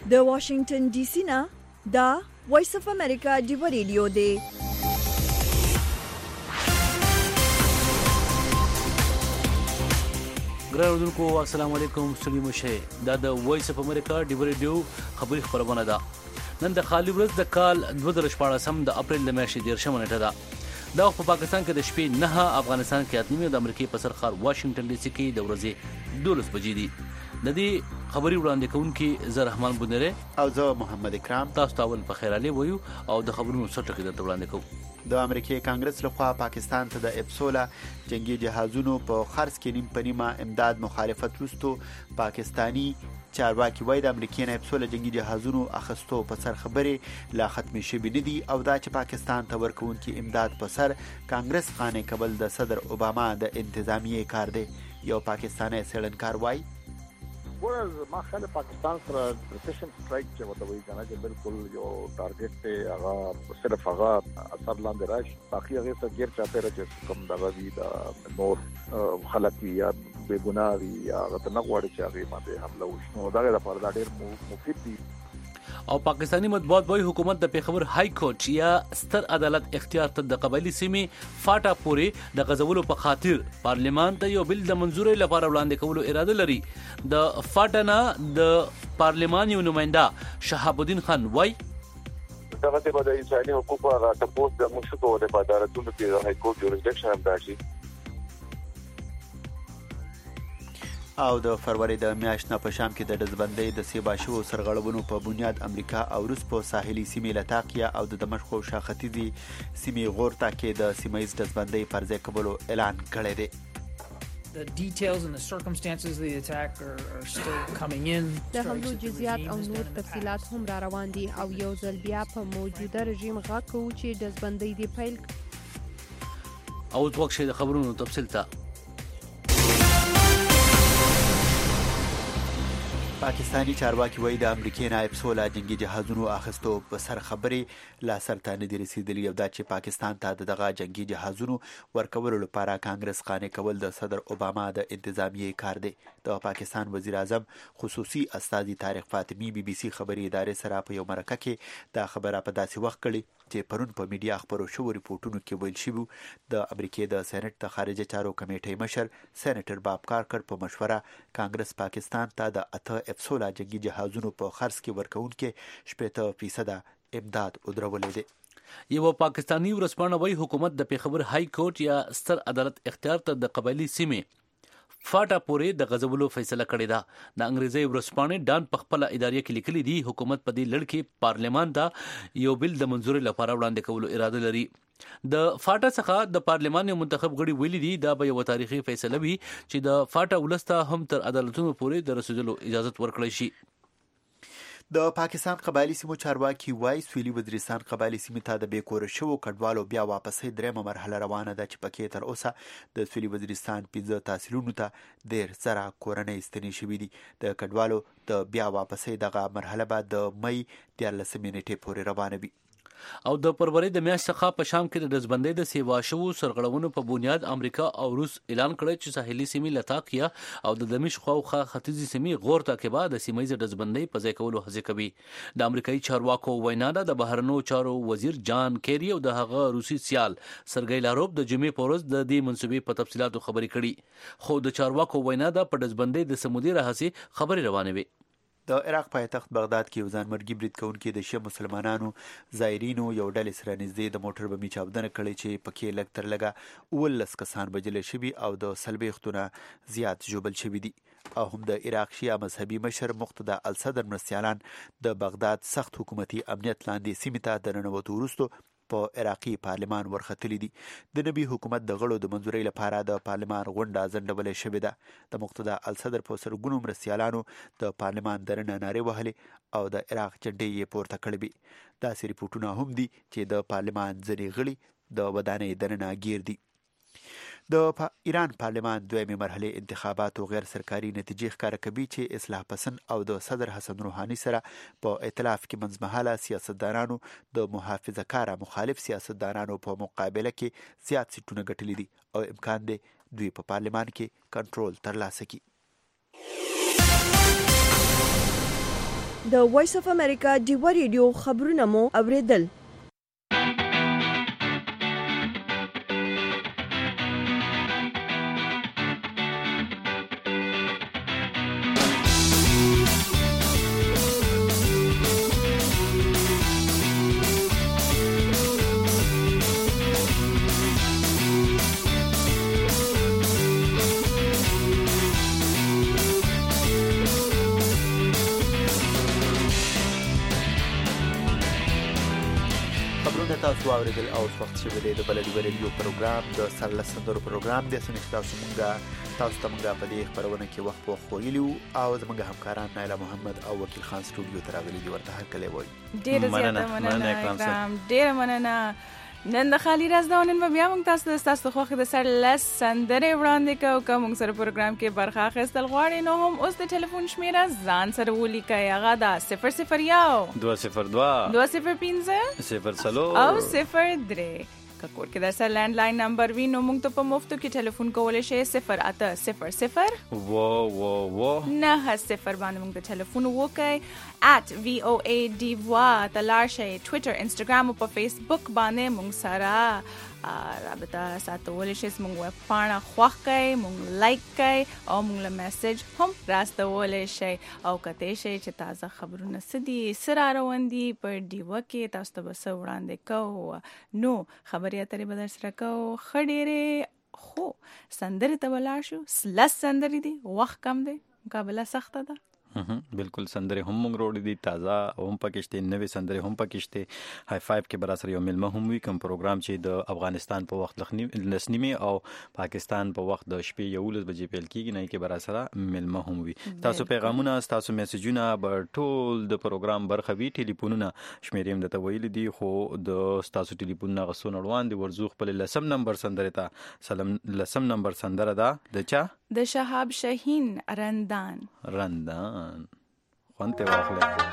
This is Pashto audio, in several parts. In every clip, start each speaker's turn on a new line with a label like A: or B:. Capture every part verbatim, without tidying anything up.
A: د واشنگټن ډي سي نه دا وایس اف امریکا دی ریډیو دی.
B: ګران اردوونکو السلام علیکم. ستړي مه شئ. دا د وایس اف امریکا دی ریډیو خبري خبرونه ده. نن د خالي ورځ د کال دوه زره شپاړسم د اپریل د میاشتې دیرشمه نیټه ده. دا په پاکستان کې د شپې نه، افغانستان کې اته نیمه، د امریکا په سر ښار واشنگټن ډي سي کې د ورځې دولس بجې دي. د دې خبري وړاندې کوونکي زه رحمان بونره
C: او زه محمد اکرام
B: تاسو ته اول په خیر علي وایو او د خبرونو څه ټکي درته وړاندې کوو.
C: د امریکای کانګرس لخوا پاکستان ته د اپسولا جنگي جهازونو په خرڅ کې نیم پنیمه امداد مخالفت وروسته پاکستانی چارواکي وایي د امریکای نه اپسولا جنگي جهازونو اخستو په سر خبرې لا ختمې شوې نه دي او دا چې پاکستان ته ورکوونکي امداد په سر کانګرس قانع کول د صدر اوباما د انتظامیې کار دی. یو پاکستانی څېړنکار وایي
D: ورز ما خاله پاکستان سره پریسیشن سټرایک چې وته وی کنه چې بالکل یو ټارګټ ته هغه صرف هغه اثر لاندې راشي، باقي هغه څه غیر چاته راځي کوم دغه وی د نور خلک یا به ګناه وی یا غته نه غواړي چې هغه باندې حمله وشي. نو دا لپاره دا ډېر مفید دي.
B: او پاکستانی مطبوعات وایي حکومت د پیښور های کورټ یا ستر عدالت اختیار ته د قبایلی سیمې فاټا پورې د غزولو په خاطر پارلیمان ته یو بل د منځورۍ لپاره وړاندې کولو اراده لري. د فاټا نه د پارلیمان یو نماینده شهاب الدین خان وایي
E: دغه د انساني حقوقو هغه تاسو د مشکو د عدالتونو کې د های کورټ جوړیکشن هم راشي.
C: او د فروری د میاشت نه په شام کې د ډزبندۍ د سیباشو سرغړونو په بنیاد امریکا او روس په ساحلي سیمې لتاقیا او د دمشق او شاختیزي سیمې غورتا کې د سیمایي ډزبندۍ پرځای کولو اعلان کړی دی.
F: The details and the circumstances of the attack are, are still coming in.
G: د حملو جزئیات او نور تفصيلات هم را روان دي او یو ځل بیا په موجوده رژیم غږ کوو چې ډزبندۍ دی پیل
B: او وخت شي د خبرونو تفصیل ته.
C: پاکستانی چارواکي وایي د امریکای نه اپسولا جنگي جهازونو اخستو په سر خبرې لا سر ته نه دي رسیدلي او دا چې پاکستان ته دغه جنگي جهازونو ورکولو لپاره کانګرس قانع کول د صدر اوباما د انتظامیې کار دی. د پاکستان وزیر اعظم خصوصي استازي طارق فاطمي بي بي سي خبري ادارې سره په یو مرکه کې دا خبره په داسې وخت کړي چې پرون په میډیا خبرو شوو ریپورتونو کې ویل شوی د امریکای د سېنات د خارجه چارو کمیټې مشر سېنیټر باب کارکر په مشوره کانګرس پاکستان ته د اته اپسولا جنگي جهازونو په خرڅ کې ورکوونکي شپږ فیصد امداد ودرولې دي.
B: یو پاکستانی ورسپانه وایي حکومت د پیښور های کورټ یا ستر عدالت اختیار ته د قبایلی سیمې فاټا پورې د غزولو فیصله کړې ده. د انګریزي ورسپانه ډان په خپل ادارې کې لیکلي دي حکومت په دې لړ کې پارلیمان ته یو بل د منځورۍ لپاره وړاندې کولو اراده لري. د فاټا څخه د پارلیمان یو منتخب غړي ویلي دي دا به یو تاریخي فیصله وي چې د فاټا ولسته هم تر عدالتونو پورې د رسیدلو اجازه ورکړي شي.
C: د پاکستان قبایلی سیمو چارواکي وایي سویلي وزیرستان قبایلی سیمې ته د بیکور شوو کډوالو بیا واپسې درېمه مرحله روانه ده چې پکې تر اوسه د سویلي وزیرستان پنځه تحصیلونو ته ډېر زره کورنۍ ستنې شوي دي. د کډوالو د بیا واپسې دغه مرحله به د مۍ دیارلسمې نیټې پورې روانه وي.
B: او د فروری د میاشتې څخه په شام کې د ډزبندۍ د سیواشو سرغړونو په بنیاد امریکا او روس اعلان کړی چې ساحلي سیمې لتاقیا او د دمشق او ختیځي سیمې غورتا کې به د سیمایي ډزبندۍ په ځای کولو هڅه کوي. د امریکایي چارواکو وینا ده د بهرنیو چارو وزیر جان کیری او د هغه روسي سیال سرګی لاروف د جمعې په ورځ د دې منصوبې په تفصیلاتو خبرې کړي. خو د چارواکو وینا ده په ډزبندۍ د سمودي راهسي خبرې روانې وي.
C: د عراق پایتخت بغداد کې یو ځانمرګي برید کوونکي د شیعه مسلمانانو زایرینو یو ډلې سره نږدې د موټر بمي چاودنه کړې چې پکې لږ تر لږه اوولس کسان وژل شوي او د څلوېښتو نه زیات ژوبل شوي دي. او هم د عراق شیعه مذهبي مشر مقتدا الصدر مرستیالان د بغداد سخت حکومتي امنیت لاندې سیمې ته د ننوتو وروسته په عراقي پارلمان ورختلي دي. د نبي حکومت د غړو د منځورۍ لپاره د پارلمان غونډه ځنډولې شوې ده. د مقتدا الصدر په سرګونو مرستیالانو د پارلمان درنه نارې وهلې او د عراق جنډې یې پورته کړې وي. داسې ریپورټونه هم دي چې د پارلمان ځینې غړي د ودانۍ دننه ګیر دي. د پا ایران پارلمان دویمه مرحله انتخاباتو غیر سرکاري نتیجې ښکاره کوي چې اصلاح پسند او د صدر حسن روحاني سره په ائتلاف کې منځمهاله سیاستدانانو د محافظه کاره مخالف سیاستدانانو په مقابله کې زیات سیټونه ګټلي دي او امکان دی دوی په پارلمان کې کنټرول ترلاسه کړي.
A: د وایس اف امریکا ډیوا ریډیو خبرونه مو اوریدل.
C: تاسو اوریدل او وخت چې د بلدي ریډیو پروګرام د سرلسندرو پروګرام د سنښت تاسو مونږه تاسو ته مونږه په دې خبرونه کې وخت په خویلیو او زمونږ همکاران نایله محمد او وکیل خان سټوډیو ته راغلي دي ورته هرکلی وایي.
H: ډېره زیاته مننه اکرام، ډېره مننه. نن د خالي راز دا نن بیا موږ تاسو د تاسو خوښه د سر لس سندرې وړاندې کوو که موږ سره پروګرام کې برخه اخیستل غواړئ نو هم اوس د ټلیفون شمیره ځان سره ولیکئ. هغه ده صفر صفر یو
I: دوه صفر دوه
H: دوه صفر پنځه
I: صفر څلور
H: او صفر درې. که کور کې در سره لینډ لاین نمبر وي نو موږ ته په مفتو کې ټلیفون کولی شئ. صفر اته صفر صفر
I: و و و
H: نه صفر باندې موږ ته ټلیفون وکړئ. at V O A D وا ته لاړ شئ. ټویټر، انسټاګرام او په فیسبوک باندې موږ سره رابطه ساتولی شئ. موږ ویب پاڼه خوښ کړئ، موږ لایک کړئ او موږ له میسج هم راستولی شئ او کتلی شئ چې تازه خبرونه څه دي، څه را روان دي په ډیوه کې، تاسو ته به څه وړاندې کوو. نو خبرې اترې به در سره کوو ښه ډېرې، خو سندرې ته به لاړ شو. لس سندرې دي، وخت کم دی، مقابله سخته ده.
I: بالکل سندرې هم موږ روړې دي، تازه هم پکې شته، نوې سندرې هم پکې شته. های فایو کې برا سره یو ملمه هم وي، کوم پروګرام چې د افغانستان په وخت لس نیمې او پاکستان په وخت د شپې یولس بجې پیل کېږي، نه کې برا سره ملمه هم وي. تاسو پیغامونه، تاسو میسجونه به ټول د پروګرام برخه وي. ټلیفونونه شمیرې هم درته ویلي دي، خو د تاسو ټلیفونونه هغه څونه روان دي. ورځو خپل لسم نمبر سندرې ته سلام. لسم نمبر سندره ده د چا؟
H: د شهاب شاهین رندان.
I: رندان خوانته واخله.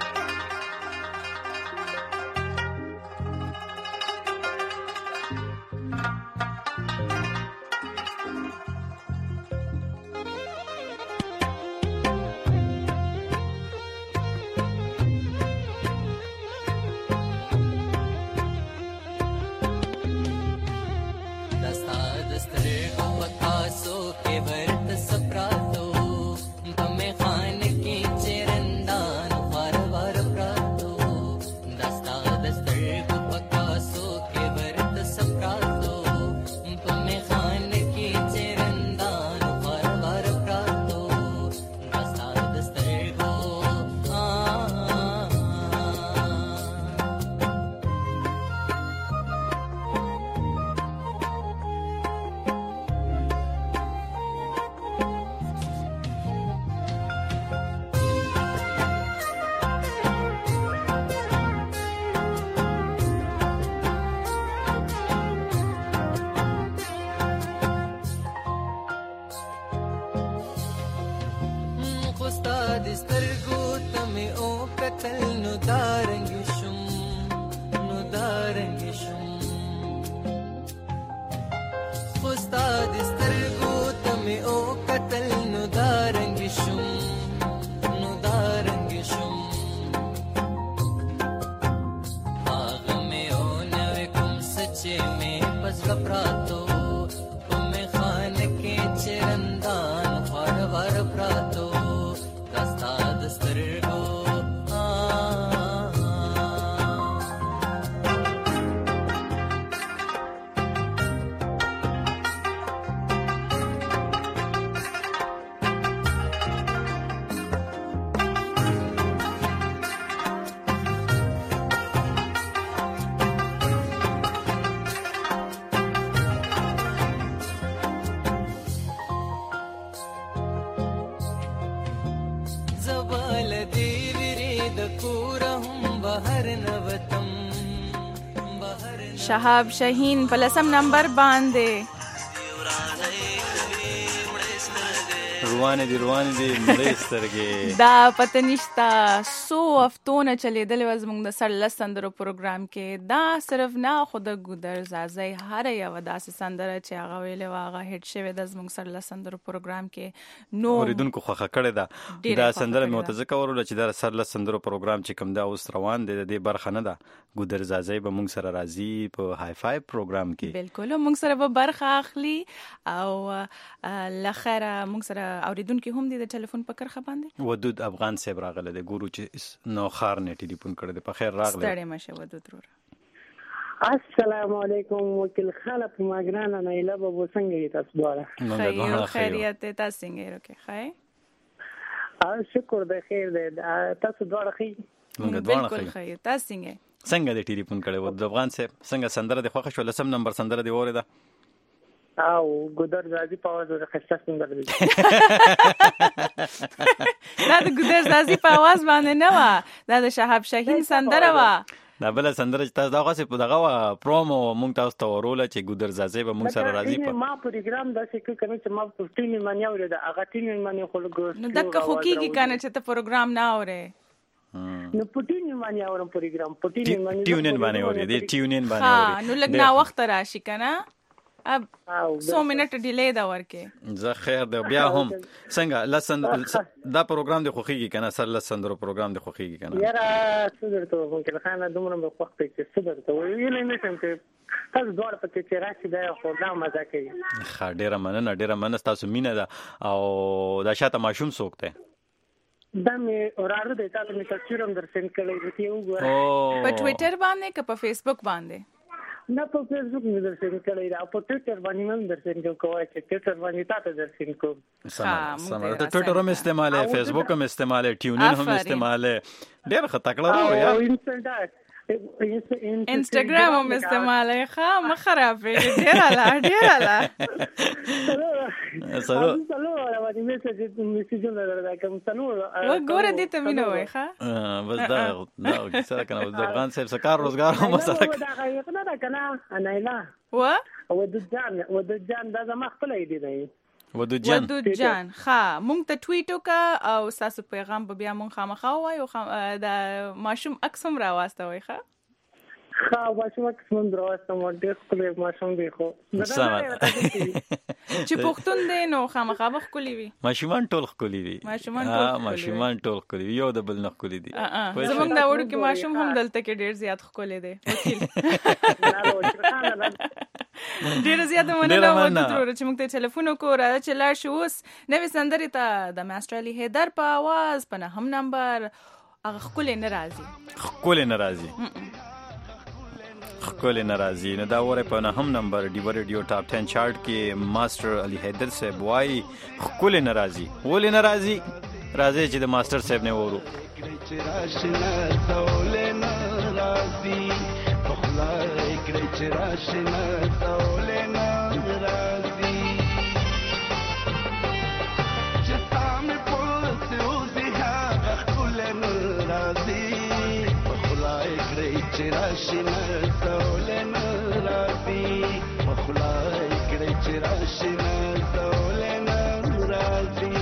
H: شهاب شاهین په لسم نمبر باندې
I: روانه دي روانه دي مړې سترګې
H: دا پته نشته سو هفتونه چلیدلې وه زموږ د سړلس سندرو پروګرام کې. دا صرف نه خو د ګودر زازۍ هره یوه داسې سندره چې هغه ویلې وه هغه هیټ شوې ده زموږ سړلس سندرو پروګرام کې. نو
I: اوریدونکو خوښه کړې ده دا سندره مې ورته ځکه وروله چې دا سړلس سندرو پروګرام چې کوم دا اوس روان دی د دې برخه نه ده. ګودر زازۍ به موږ سره راځي په های فای پروګرام کې.
H: بالکل موږ سره به برخه اخلي او لخره موږ سره اوریدونکو هم دي د ټلیفون په کرخه باندې.
I: ودود افغان صاحب راغله د ګورو چې نو خار نه ټلیفون کړی په خیر راغله.
H: ستړي مشه ودود ورو.
J: السلام علیکم وکیل خاله په ماګرانه نه اله بابو څنګه یې تاسو دواړه؟
H: خیر خیریت تاسو څنګه یې روکه خیر؟
J: اه شکر د خیر دی تاسو دواړه خیر؟
H: بالکل خیر تاسو څنګه؟
I: څنګه د ټلیفون کړی ودود افغان صاحب څنګه سندره د خوښه شو لسم نمبر سندره دی اوریدا؟
J: او ګودر زازي په आवाज ورته خسته سندره دي.
H: دا د ګودر زازي په आवाज باندې نه و دا د شهاب شاهین سندره و.
I: دا بل سندره چې تاسو دا غوښه په دغه پرومو مونږ تاسو ته وروله چې ګودر زازي به مونږ سره راځي. په
J: ما پروګرام داسې کې کوم چې ما په ټیم باندې اورید هغه ټیم باندې خو ګور
H: نو دغه خو کېږي کنه چې ته پروګرام نه اورې
J: نو پټین باندې اورم پروګرام پټین باندې
I: ټیونین باندې اورې دی ټیونین باندې اورې.
H: ها نو لګنا وخت راشي کنه اب سو منټ ډیلی دا ورکه.
I: زه خیر دی بیا هم څنګه لسن دا پروګرام د خوخیږي کنه سر لسندرو پروګرام د خوخیږي کنه
J: یاره صدر ته ممکن خانه دومره په وخت کې صدر ته ویلې نه سم چې تاسو دوړ په کې راشي دا خو دا مزه کوي.
I: خا ډیره مننه ډیره مننه تاسو مینه ده او دا شاته ماشوم سوکته
J: دا مې اوراره د تاسو می تصویر هم درسن کړی دی وګوره
H: په ټوئیټر باندې که په فیسبوک باندې؟
J: نه په فیسبوک مې درسن کړی دا په ټوئیټر باندې هم درسن کوم چې ټوئیټر باندې تاسو درسن کوم.
I: سم ته ټوئیټر هم استعماله فیسبوک هم استعماله ټیونین هم استعماله ډېر خطکړه وو یا
H: انستګرام هم استعماله ښه مخربه ډېر اله ډېر اله
I: سلو
J: سلو راوړې میسج میسج نه راکم سلو
H: وګوره دې ته مينو وای ښه
I: بس دا دا څه کنه د افغان صاحب سکار روزګار هم سره
J: دا غیقنا دا کنه انا لا
H: و
J: ودود جان ودود جان دا زما خپل ایدی دی
I: ودود جان
H: ودود جان ښه مونږ ته ټویټ وکړه او تاسو پیغام به بیا مونږ خامخا وایو دا ماشوم عکس هم راوستوي ښه
J: ښه ماشوم عکس هم راوستم ډېر ښکلی ماشوم دی خو
H: چې پښتون دی نو خامخا به ښکلی وي.
I: ماشومان ټول ښکلی دي
H: ماشومان ټول
I: ښکلی دي یو د بل نه ښکلی دي.
H: زمونږ دا وړوکی ماشوم هم دلته کې ډېر زیات ښکلی دی ډېر زیات مننه ودود ورو چې موږ ته ټلیفون وکړو راځه چې لاړ شو اوس نوې سندرې ته د ماسټر علي حیدر په اواز په نهم نمبر هغه ښکلی نه راځي
I: ښکلی نه راځي ښکلی نه راځي نو دا وره په نهم نمبر ډیو ریډیو ټاپ ټن چارت کې ماسټر علي حیدر صاحب وایي ښکلی نه راځي ولې نه راځي راځي چې د ماسټر صاحب نه وورو
K: راشنا تولنا راضي جسام پوس اوزها خلنا راضي بخلاي كريت راشنا تولنا راضي بخلاي كريت راشنا تولنا راضي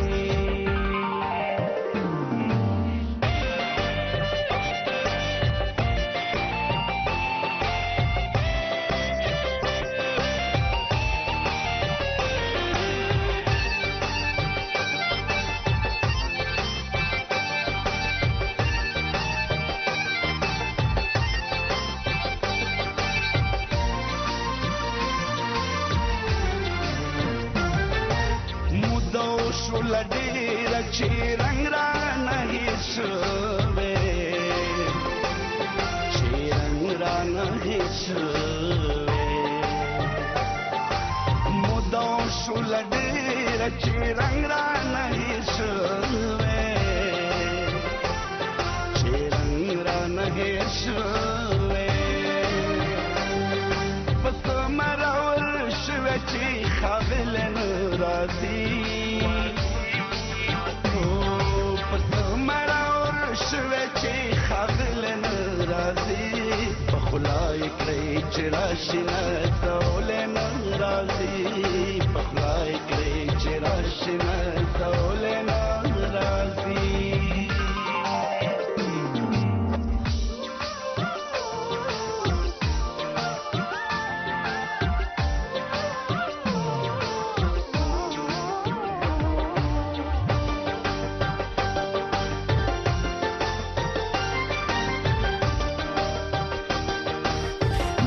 K: لډیر چې رنگ را نه هیڅوي چې رنگ را نه هیڅوي مودو شو لډیر چې رنگ را نه هیڅوي چې رنگ را نه هیڅوي پس مرور شو چې خابل راځي بخلاي كريت راشنا تولنا راضي بخلاي كريت راشنا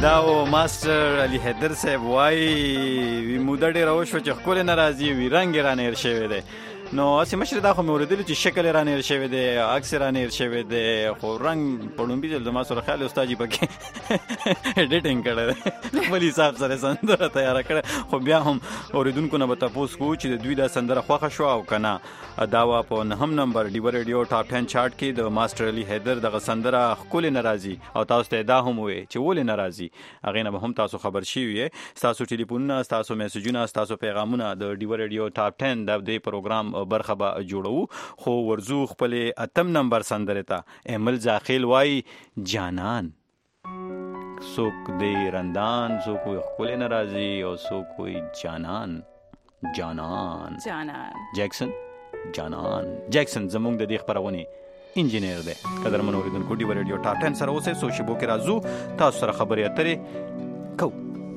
I: دا او ماستر علي حیدر صاحب وای وی موده ډېره وشوه چې ښکلی نه راځي وي رنګ یې رانهیر شوی دی نو هسې مشر دا خو مې اورېدلي چې شکل یې رانهیر شوی دی عکس یې رانهیر شوی دی خو رنګ په لومبي ځل زما سره خیال استاد جي پکې ایډیټینګ کړی دی خپل حساب سره سندره تیاره کړې خو بیا هم اورېدونکو نه به تپوس کوو چې د دوی دا سندره خوښه شوه او که نه دا وه په نهم نمبر ډیوه ریډیو ټاپ ټن چارټ کې د ماسټر علي حیدر دغه سندره ښکلې نه راځي او تاسو ته دا هم ووایې چې ولې نه راځي هغې نه به هم تاسو خبر شوي یې ستاسو ټلیفونونه ستاسو میسجونه ستاسو پیغامونه د ډیوه ریډیو ټاپ ټن د دې پروګرام برخه به جوړو خو ورزو خپلې اتم نمبر سندرې ته ایمل زاخیل وایي جانان څوک دی رندان څوک وایي ښکلې نه راځي او څوک وایي جانان جانان
H: جانان
I: جیکسن جانان جیکسن زموږ د دې خپرونې انجینیر دی قدرمن اورېدونکو ډیوه ریډیو ټاپ ټن سره اوسئ څو شیبو کې راځو تاسو سره خبرې اترې کوو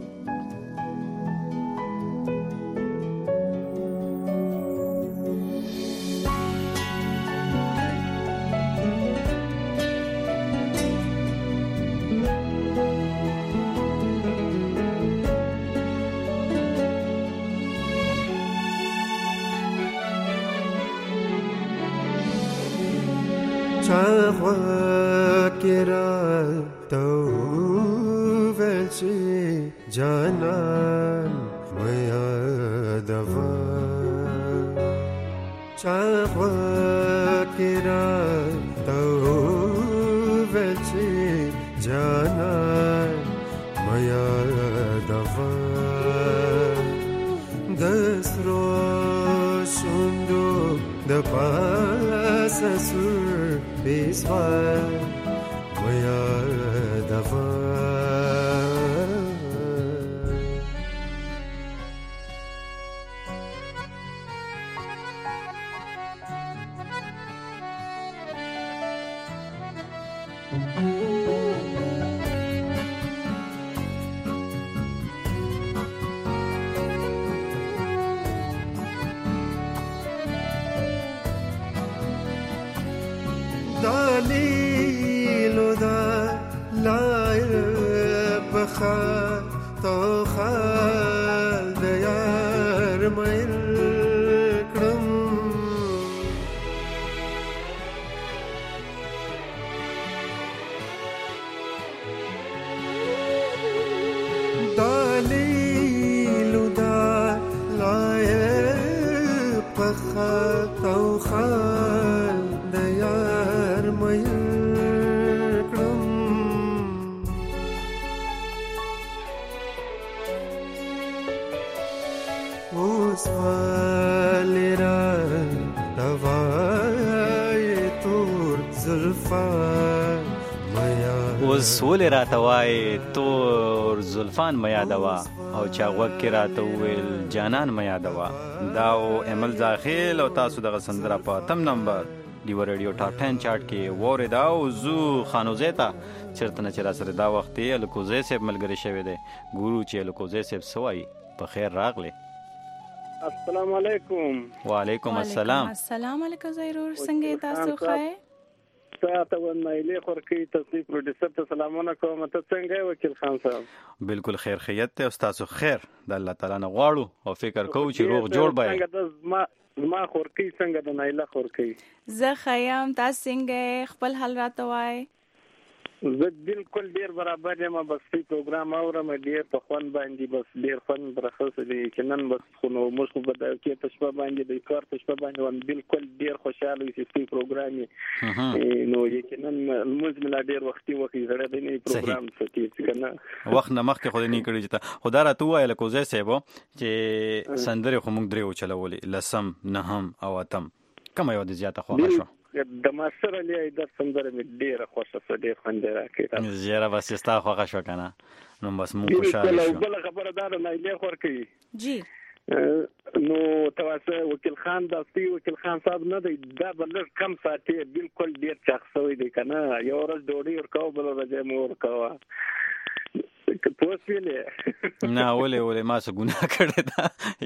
L: جانان میا دوا چاخوا کرا تو وچی جانان میا دوا دسرو شوندو د پاس سر بیسوا میا دوا دلیلو دا لای بخا تو خال دیار میر کرم دلیلو دا لای بخا تو خال دیار میر کرم اوس والی را دوای تور زلفان میا
I: اوس ولې راته وایې تور زلفان مه یادوه او چا غوږ کې راته وویل جانان مه یادوه دا او ایمل زاخیل او تاسو دغه سندره په اتم نمبر ډیوه ریډیو ټاپ ټن چارټ کې واورېده او زو خانوزۍ ته چېرته نه چې را سره دا وخت یې الکوزی صاحب ملګری شوی دی ګورو چې الکوزی صاحب څه وایي په خیر راغلی
M: السلام علیکم
I: وعلیکم السلام
H: السلام علیکم زیرور څنګه تاسو ښه
M: تاسو ونایله خورکی تصدیق پروډوسر ته سلامونه کوم ته څنګه وکیل خان صاحب
I: بالکل خیر خیریت ته تاسو خیر د الله تعالی نه غواړو او فکر کوو چې روغ جوړ به
M: څنګه ما خورکی څنګه د نایله خورکی
H: زه خیام تاسو څنګه خپل حال راته وای
M: زه بالکل ډیر برابر یم بس په پروګرام اورم ډیر په خوان باندې بس ډیر خوان برخص دي چې نن بس خو نو موږ په دغه کې په شپه باندې د کار په شپه باندې ون بالکل ډیر خوشاله یې په پروګرام نو یقینا موږ ملا ډیر وختي وختي زړه دی نه پروګرام څه کنه
I: وخت نه مخکې خو نه کړی چې خدا را تو وایله کوزه سیبو چې سندره خو موږ درې چلولې لسم نهم او اتم کوم یو د زیاته خو شو
M: د ماستر علي د سندره مې ډیره خوښه شوه ډیر خوند راکړی
I: زیاره بس ستا خوښه شو کنه نو بس موږ خوشاله شو
M: بل خبره ده نه لې خور کوي
H: جی
M: نو تاسو وکیل خان د سپی وکیل خان صاحب نه دی دا بل کم ساتي بالکل ډیر چاخ شوی دی کنه یو ورځ ډوډۍ ورکاو بل ورځ مور ورکاو پوس ویلې
I: نه ولې ولې ما څه ګناه کړې ده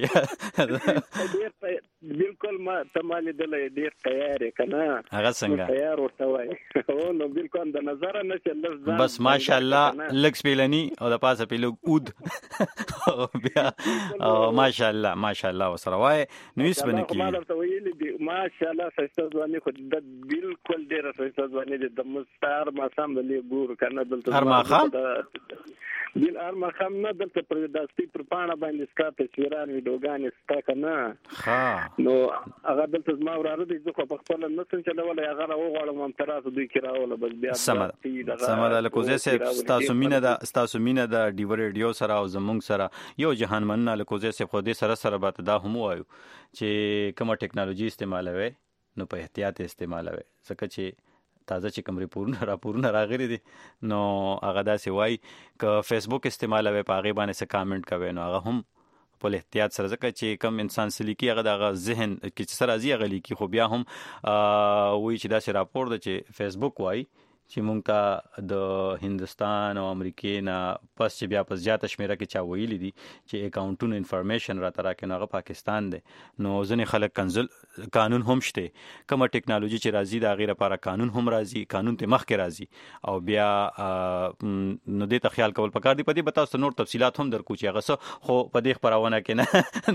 M: بالکل ما تمالي دلې ډېر تیار کنه
I: هغه څنګه
M: تیار ورته وای او نو بالکل د نظر نه چې لږ
I: بس ماشاءالله لږ سپیلنی او د پاسه په لږ اود بیا او ماشاءالله ماشاءالله وسره وای نو هیڅ بنه کی
M: ما درته ویلې دي ماشاءالله سسته ځواني خو د بالکل ډېر سسته ځواني د مستار ما سم دلې ګور کنه دلته
I: هر ما خام
M: بل ارما خام نه دلته پر داستی پر پاڼه باندې سکا تصویران ویډیوګانې ستا کنه
I: ها
M: نو هغه دلته زما وراره دي زه په خپل نسل چلول هغه راوغړم هم تر اوسه دوی کراوله بس بیا
I: سمه سمه له کوزه سه تاسو مینه دا تاسو مینه دا ډیو ریډیو سره او زمونږ سره یو جهان مننه له کوزه سه خو دې سره سره به دا هم وایو چې کومه ټیکنالوژي استعمالوي نو په احتیاط استعمالوي ځکه چې تازه چې کوم ریپورټونه راپورونه راغلي دي نو هغه داسې وایي که فیسبوک استعمالوي په هغې باندې څه کامنټ کوي نو هغه هم په احتیاط سره ځکه چې کم انسان څه لیکي هغه د هغه ذهن کې چې څه راځي هغه لیکي خو بیا هم وایي چې داسې راپور ده چې فیسبوک وایي چې مونږ ته د هندستان او امریکې نه پس چې بیا په زیاته شمیره کې چا ویلي دي چې اکاونټونو انفارمیشن راته راکړي نو هغه پاکستان دی نو ځینې خلک کنزل قانون هم شته کومه ټیکنالوژي چې راځي د هغې لپاره قانون هم راځي قانون ته مخکې راځي او بیا نو دې ته خیال کول پکار دي په دې به تاسو نور تفصیلات هم درکو چې هغه څه خو په دې خپرونه کې نه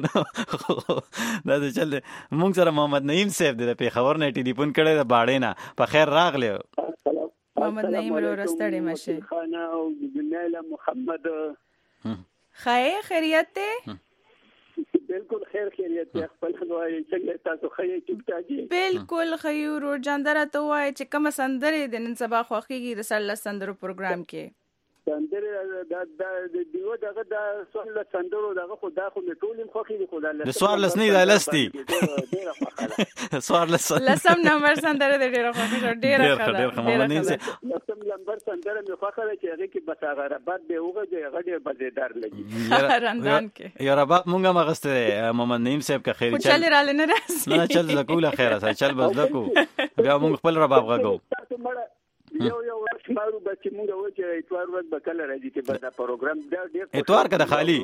I: دا د چل مونږ سره محمد نعیم صاحب د پېښور نه ټلیفون کړی د باړې نه په خیر راغلی
H: محمد نعیم رو رستړی مشه
N: خانه او بناله محمد
H: خیر خیریت ته
N: بالکل خیر خیریت ته خپل خدای څنګه تاسو خیر ټیک ټاکي
H: بالکل خیر ور جاندره ته وای چې کوم سندره د نن سبا خوخيږي د سړل سندرو پروګرام کې
N: سندره د د دیو دغه د سړل سندرو دغه خو دا خو ټولم خوخيږي خو
I: د سوار لسنی د لستی سوار لس
H: لسم نمبر سندره د ډیره خوخه ډیره
I: ډیره محمد نعیم صاحب
N: لسم نمبر سندره مې خوخه چې هغه کې بس هغه ربات به وګه چې هغه ډیر مزیدار لګي
H: رندان کې
I: یا ربات مونږه مغسته محمد نعیم صاحب کا خیر
H: چل چل را لنه راس
I: نه چل زکوله خیر سره چل بس دکو بیا مونږ خپل رباب غو
N: یو یو شمارو به چې موږ و چې اتوار ورځ به کله راځي چې به دا پروګرام دا ډېر
I: اتوار کده خالی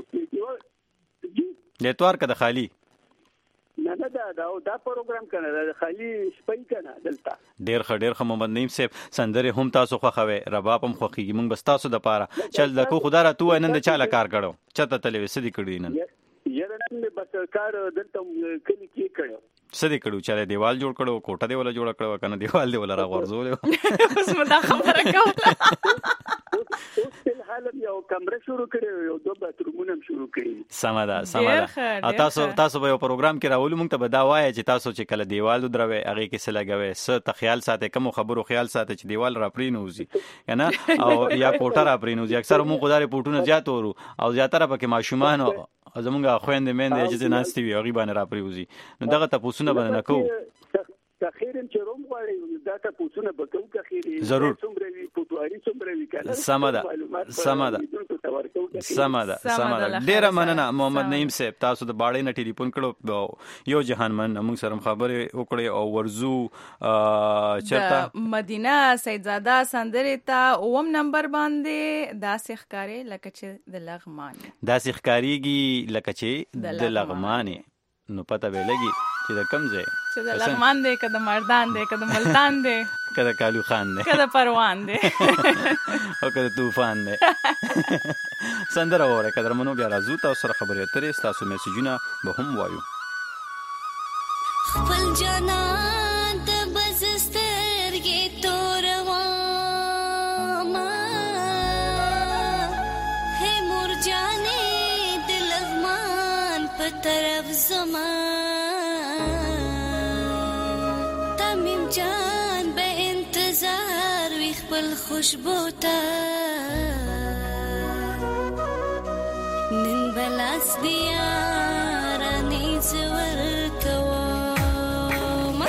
I: د اتوار کده خالی
N: نه نه دا دا دا پروګرام کنه دا خالی شپې کنه دلته
I: ډېر ښه ډېر ښه محمد نعیم صاحب سندره هم تاسو خوښوي رباب هم خوښيږي موږ بس تاسو د پاره چل دکو خدا را تو نن د چاله کار کړو چته تلوي سدي کړی نن
N: یره نن بس کار دلته کلی کې کړو
I: سدي کړو چې دیوال جوړ کړو کوټه دی ولا جوړ کړو کنه دیوال دی ولا را غورځول
H: اوس مدا خبره کوله
N: اوس په حال یو کمره شروع کړو یو دوه باترومونه شروع کړی
I: سمدا سمدا تاسو تاسو به یو پروګرام کې راول مونږ ته به دا وایي چې تاسو چې کله دیوال دروي هغه کې څه لګوي څه ته خیال ساتي کوم خبرو خیال ساتي چې دیوال را پرینوزي کنه او یا کوټه را پرینوزي اکثر مونږ خدای پورټونه زیات ورو او زیاتره پکې ماشومان زمونږ خويندې مېندې چې ناشتي وي هغه باندې را پریوزي نو دغه تاسو نه باندې نکو
N: تخیرم چې روم غواړي دا تاسو نه بکو تخیري
I: ضرور
N: څومره وی پټواري څومره وی کنه
I: سمدا سمدا سمدا سمدا ډیر مننه محمد نعیم صاحب تاسو د باړې نه ټلیفون کړو یو جهان من موږ سره خبرې وکړې او ورزو چرته
H: مدینه سیدزاده سندره تا اوم نمبر باندې داسې ښکارې لکه چې د لغمان
I: داسې ښکاریږي لکه چې د لغمان نو پته به لګي چې د کم ځای
H: چې د لغمان دی که د مردان دی که د ملتان دی
I: که د کالو خان دی
H: که د پروان دی
I: او که د طوفان دی سندره واورئ قدرمنو بیا راځو تاسو سره خبرې اترې ستاسو میسجونه به هم وایو
O: خپل جانان د بز سترګې تورواما هی مور جانې د لغمان په طرف زما تمیم جان به انتظار وی خپل خوشبو ته نن بلاس بیا رانی زور کوم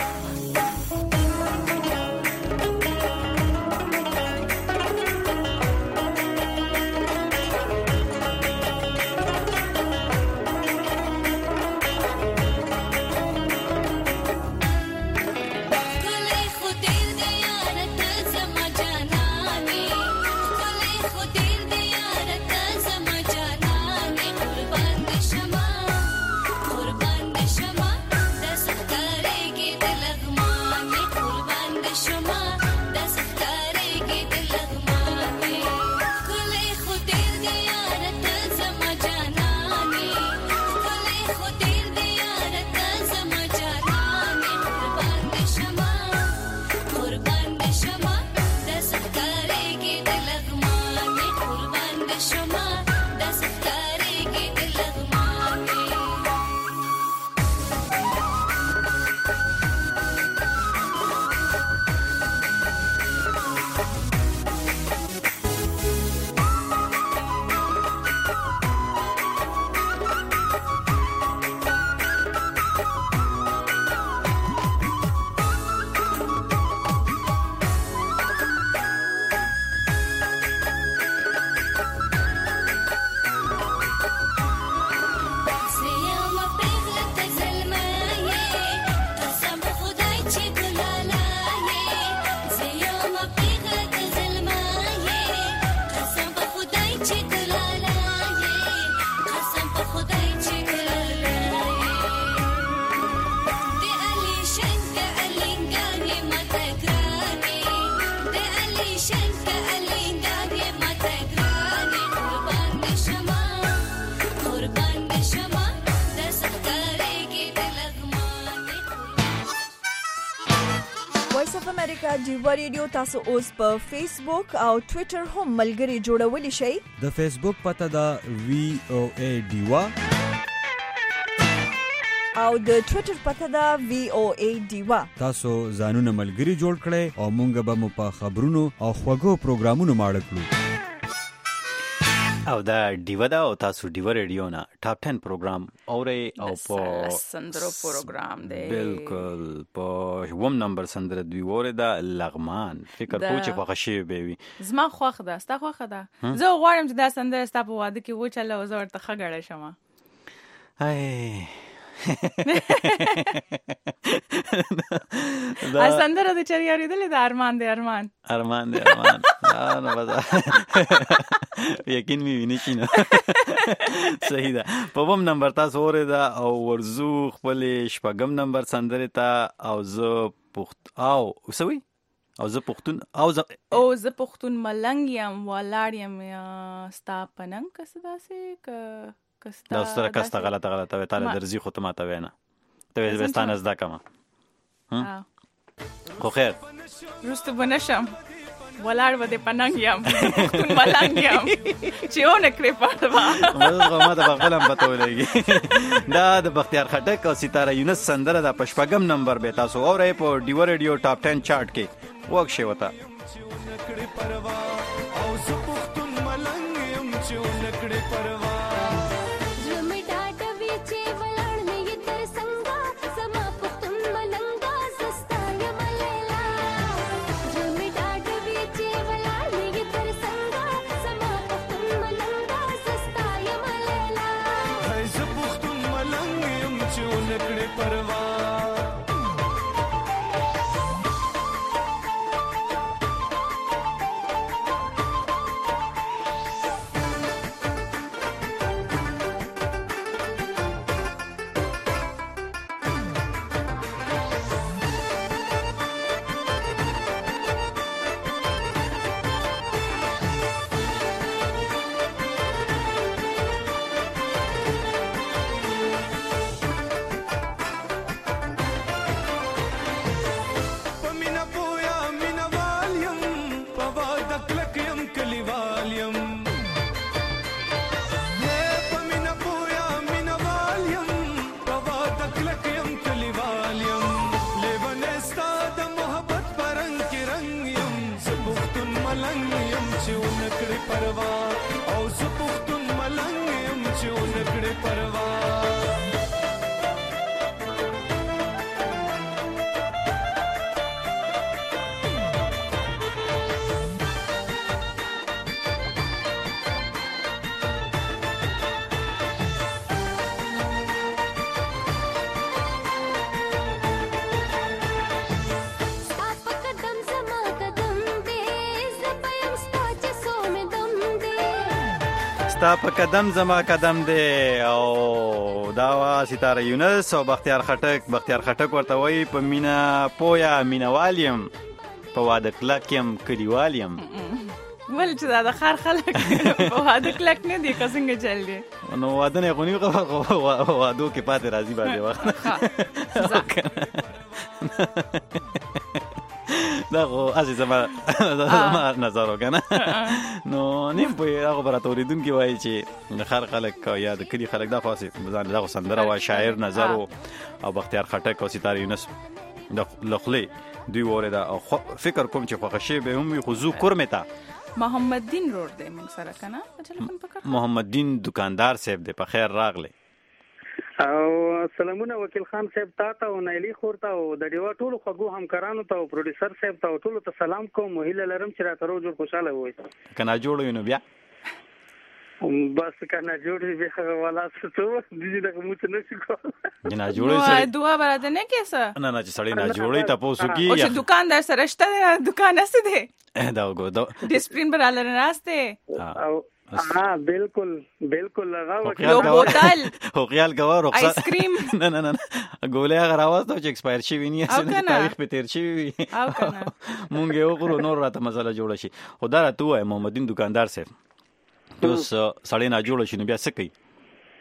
O: خو دیر دی یاره
A: وایس اف امریکا ډیوا ریډیو تاسو اوس په فیسبوک او ټوئیټر هم ملګري جوړولی شئ.
P: د فیسبوک پته دا وی او ای ډیوا
A: او د ټوئیټر پته دا وی او ای ډیوا.
P: تاسو ځانونه ملګري جوړ کړئ او مونږ به مو په خبرونو او خوږو پروګرامونو ماړه کړو.
I: او دا ډیوا دا او تاسو ډیوا ریډیو نه ټاپ ټن پروګرام اورئ او په
H: سندرو پروګرام دی
I: بالکل په وم نمبر سندره دوی وره دا لغمان فکر کو چې خوښ شي به وي.
H: زما خوښ ده ستا خوښ ده. زه غواړم چې دا سندره ستا په واده کې و چله او زه ورته خګړې شم.
I: هاي
H: دا سندره د چری اوریدلې د ارمان دی ارمان
I: ارمان دی ارمان نه بس یقین می ویني چې نه صحیح ده. په وم نمبر تاسو وره دا او ورزو خپل شپږم نمبر سندره تا او زه پخت او وسوي او زه پختون او زه
H: او زه پختون ملنګ یم ولاړ یم ستا پننګ کس داسې ک
I: دا ستره کسته غلطه غلطه وي تاله درځي خو ته ماته وینا ته وستانه زده کما خو خیر
H: روسته بنشم ولاړ و دې پننګ یم پختون ملنګ یم چې اون کړې پړوا
I: ما ته بغلم پتولېږي. دا د بختیار خټک او ستاره یونس سندره د پشپغم نمبر به تاسو اورئ په ډیو ریډیو ټاپ ټن چارت کې وښه شي وتا او زه پختون ملنګ یم چې اون کړې پړوا تا په قدم زما قدم دی او دا وا ستاره یونس او بختیار خټک بختیار خټک ورته وای په مینا پویا مینوالیم په واده کلکم کلیوالیم
H: ول چې دا د خار خلک په واده کلک نه دی څنګه چل دی
I: نو واده نه غونی وادو کې پاتې راځي باندې وخت دا خو اسی زما زما نظر وکنه نو نیم په هغه براتوریدون کې وایي چې خر خلک یا د کلی خلک دا خاصه ځان دا سندره وا شاعر نظر او بختیار خټک او ستاره یونس د لخلی دوی وره دا فکر کوم چې خوښ شي به هم خو کورمتا
H: محمد دین روډ دی موږ سره کنه ټلیفون پکړ
I: محمد دین دکاندار صاحب دی په خیر راغلی
M: او سلامونه وکیل خان صاحب تا ته او نایلی خور ته او د ډیوا ټولو خغو همکارانو ته او پروډوسر صاحب ته ټولو ته سلام کوم هیله لرم چې راته روز خوشاله وي
I: کنه جوړو نو بیا
M: بس کنه جوړي به ولا څه دي دغه موږ نه شو
I: جنا جوړي سره
H: دعا براته نه کیسه
I: نه نه چې سړی نه جوړي تاسو کی
H: او چې دکاندار سره شته دکان استه دي
I: دا وګو
H: ډیسپلین برالر راسته
M: او ها بالکل بالکل لگاو
H: یو بوتل
I: خو خیال کوه رخصت
H: آیس کریم
I: نه نه نه ګولې هغه راوځه چې ایکسپایر شي ویني چې تاریخ په تیر شي وي
H: او کنه
I: مونږ یو غرو نور راته مسله جوړه شي خدا را تو محمدین دکاندار صاحب اوس سړی نه جوړ شي نو بیا څه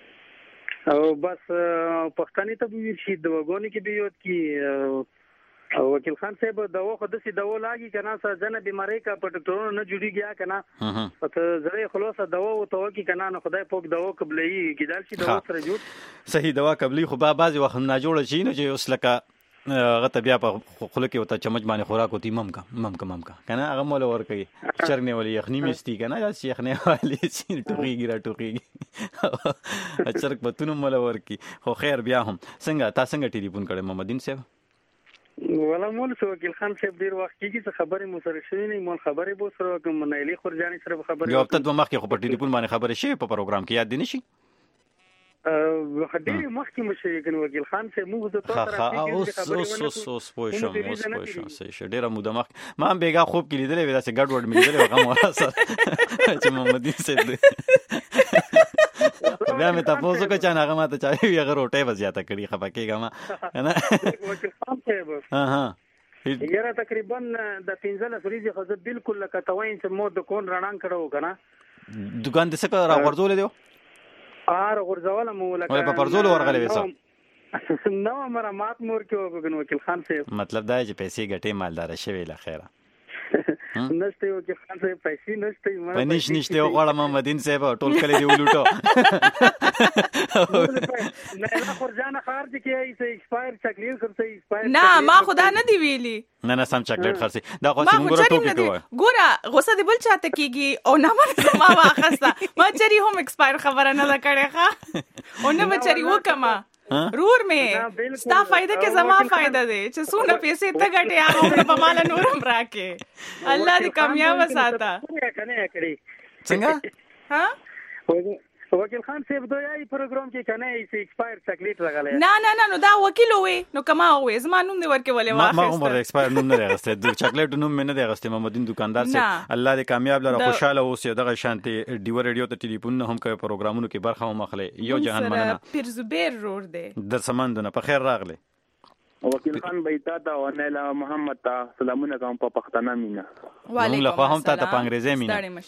I: کوي
M: او بس پښتني ته ویل شي د وګونی کې به یو کی
J: وکیل خان صاحب دوا خو د سي دوا لاګي کنه سره جن بیماری کا په ډاکټرونو نه جوړیږي کنه ته زړه خلاصه دوا او تو کی کنه نه خدای پاک دوا قبلې کیدل شي دوا سره جوړ
I: صحیح دوا قبلې خو با بعضی وخت نه جوړ شي نو چې اوس لکه غته بیا په خله کې وته چمچ باندې خوراک وتی ممکا ممکا ممکا کنه هغه مول ور کوي چرنه ولې یخنی مستی کنه یا یخنی والی چې ټوخیږي را ټوخیږي اچرک بتونو مول ور کی خو خیر بیا هم څنګه تاسو څنګه ټلیفون کړی محمدین صاحب
J: ولا مول سو وکیل خان صاحب ډیر وخت کېږي چې خبرې مو سره شوې نه مول خبرې بو سره کوم نایلی خورجانی سره خبرې
I: یو هفته دوه مخکې خو په ټلیفون باندې خبرې شي په پروګرام کې یاد دي نشي
J: ا ډیر مخکې مو شي کنه وکیل خان صاحب مو زه تو سره
I: اوس اوس اوس پوه شم اوس پوه شم صحیح ډیر مو د مخ ما هم بیګا خوب کې لیدلې ودا چې ګډ وډ مې لیدلې هغه مو سره چې محمدین صاحب بیا مې تاسو کو چانه هغه ماته چا یې هغه روټه وزیاته کړی خپه کېګه ما نه ها ها
J: یاره تقریبا د پنځله فریزي خو بالکل لکه توین چې مو د کون رڼان کړو کنه
I: دکان د څه را ورزول دی
J: ار ورزول مو لکه
I: په پرزول ورغلې وسه
J: نو مر مات مور کې وګن وکیل خان صاحب
I: مطلب دا چې پیسې ګټې مالدار شوی له خیره
J: نشته یو چې خان صاحب پیسې نشته ما
I: پنيش نشته او غواړم محمدین صاحب ټول کله دی ولوټو
J: نه لا خورجانه خارج کې ایسه ایکسپایر چاکلیټ خرڅي ایکسپایر
H: نه ما خدا نه دی ویلي
I: نه نه سم چاکلیټ خرڅي دا خو څنګه ټوکی کوي
H: ګوره غوسه دی بل چاته کیږي او نه ما ما واخسته ما چری هم ایکسپایر خبره نه کړې ښا او نه بچری وکما رور مې ستا فائدہ کې زما فائدہ دی چې څونه پیسې ته ګټې هغه په مال نورم راکې الله دې کامیاب وساته
J: کنه کړی
H: څنګه
J: ها وکیل خان صاحب دوی ای پروګرام کې کنه ایسه ایکسپایر چاکلیټ لګالې
H: نه نه نه نو دا وکیل وې نو کما وې زما نوم دې ورکې ولې واخیسته
I: ما عمر ایکسپایر نوم نه راغسته د چاکلیټ نوم مې نه دی راغسته محمدین دکاندار سي الله دې کامیاب لره خوشاله اوسې دغه شانتي ډیو ریډیو ته ټلیفون هم کوي پروګرامونو کې برخه هم اخلي یو جهان مننه
H: پیر زبیر رور دې
I: در سمندونه په خیر راغله
M: وکیل خان بیتا تا او نیلا محمد تا سلامونه کوم په پښتنه مینا
H: وعلیکم
I: السلام هم تا په انګریزي مینا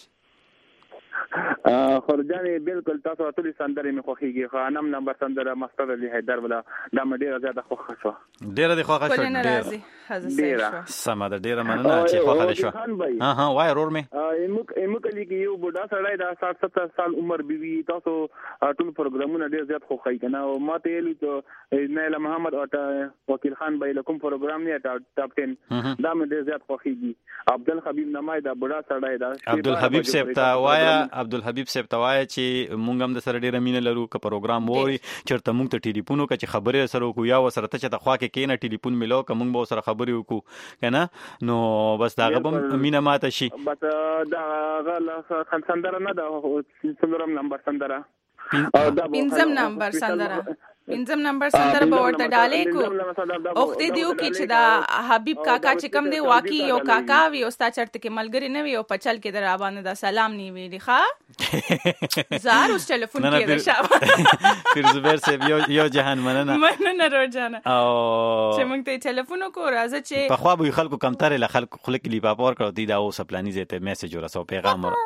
M: خورجانې بالکل تاسو ټول سندره مې خوخيږي خانم نمبر سندره مستر علي حیدر ولا دا مې ډیره زیاته خوښه شو
I: ډیره دی خوښه شو ډیره سم ده ډیره مننه چې خوښه شو ها ها وای رور مې
M: ایمک ایمک علي کې یو بوډا سړی دا ساठ ستر سال عمر بیوی تاسو ټول پروګرامونه ډیر زیات خوښی کنه او ما ته ویل ته نیلا محمد او وکیل خان بای لکم پروګرام نه ټاپ ټن دا مې ډیر زیات خوښیږي عبد الحبیب نمای دا بوډا سړی دا
I: عبد الحبیب صاحب تا وایا عبدالحبیب صاحب توای چې مونږ هم د سره ډیره مینه لرو که پروګرام ووري چرته مونږ ته ټلیفون وکړي چې خبرې سره وکړو یا وسره ته چې د خوا کې کېنه ټلیفون ملو که مونږ به سره خبرې وکړو کنه نو بس دا غبم مینه ماته شي
M: بس دا غل سندره نه دا څلورم نمبر سندره
H: پنځم نمبر سندره پنځم نمبر سندره به ورته ډالې کو اوخته دیو کې چې دا حبیب کاکا چې کم دی واقعي یو کاکا وی او ستا چرته کې ملګری نه وی او پچل کې در باندې دا سلام نی ویلی ښا زار اوس ټلیفون کې راشه
I: پیر زبیر صاحب یو یو جهان مننه
H: مننه روزانه او چې موږ ته ټلیفون کو راځه چې
I: په خوا به خلکو کمتر له خلکو خلک لیپا پور کړو دی دا او سپلانی زته میسج ورسو پیغام ور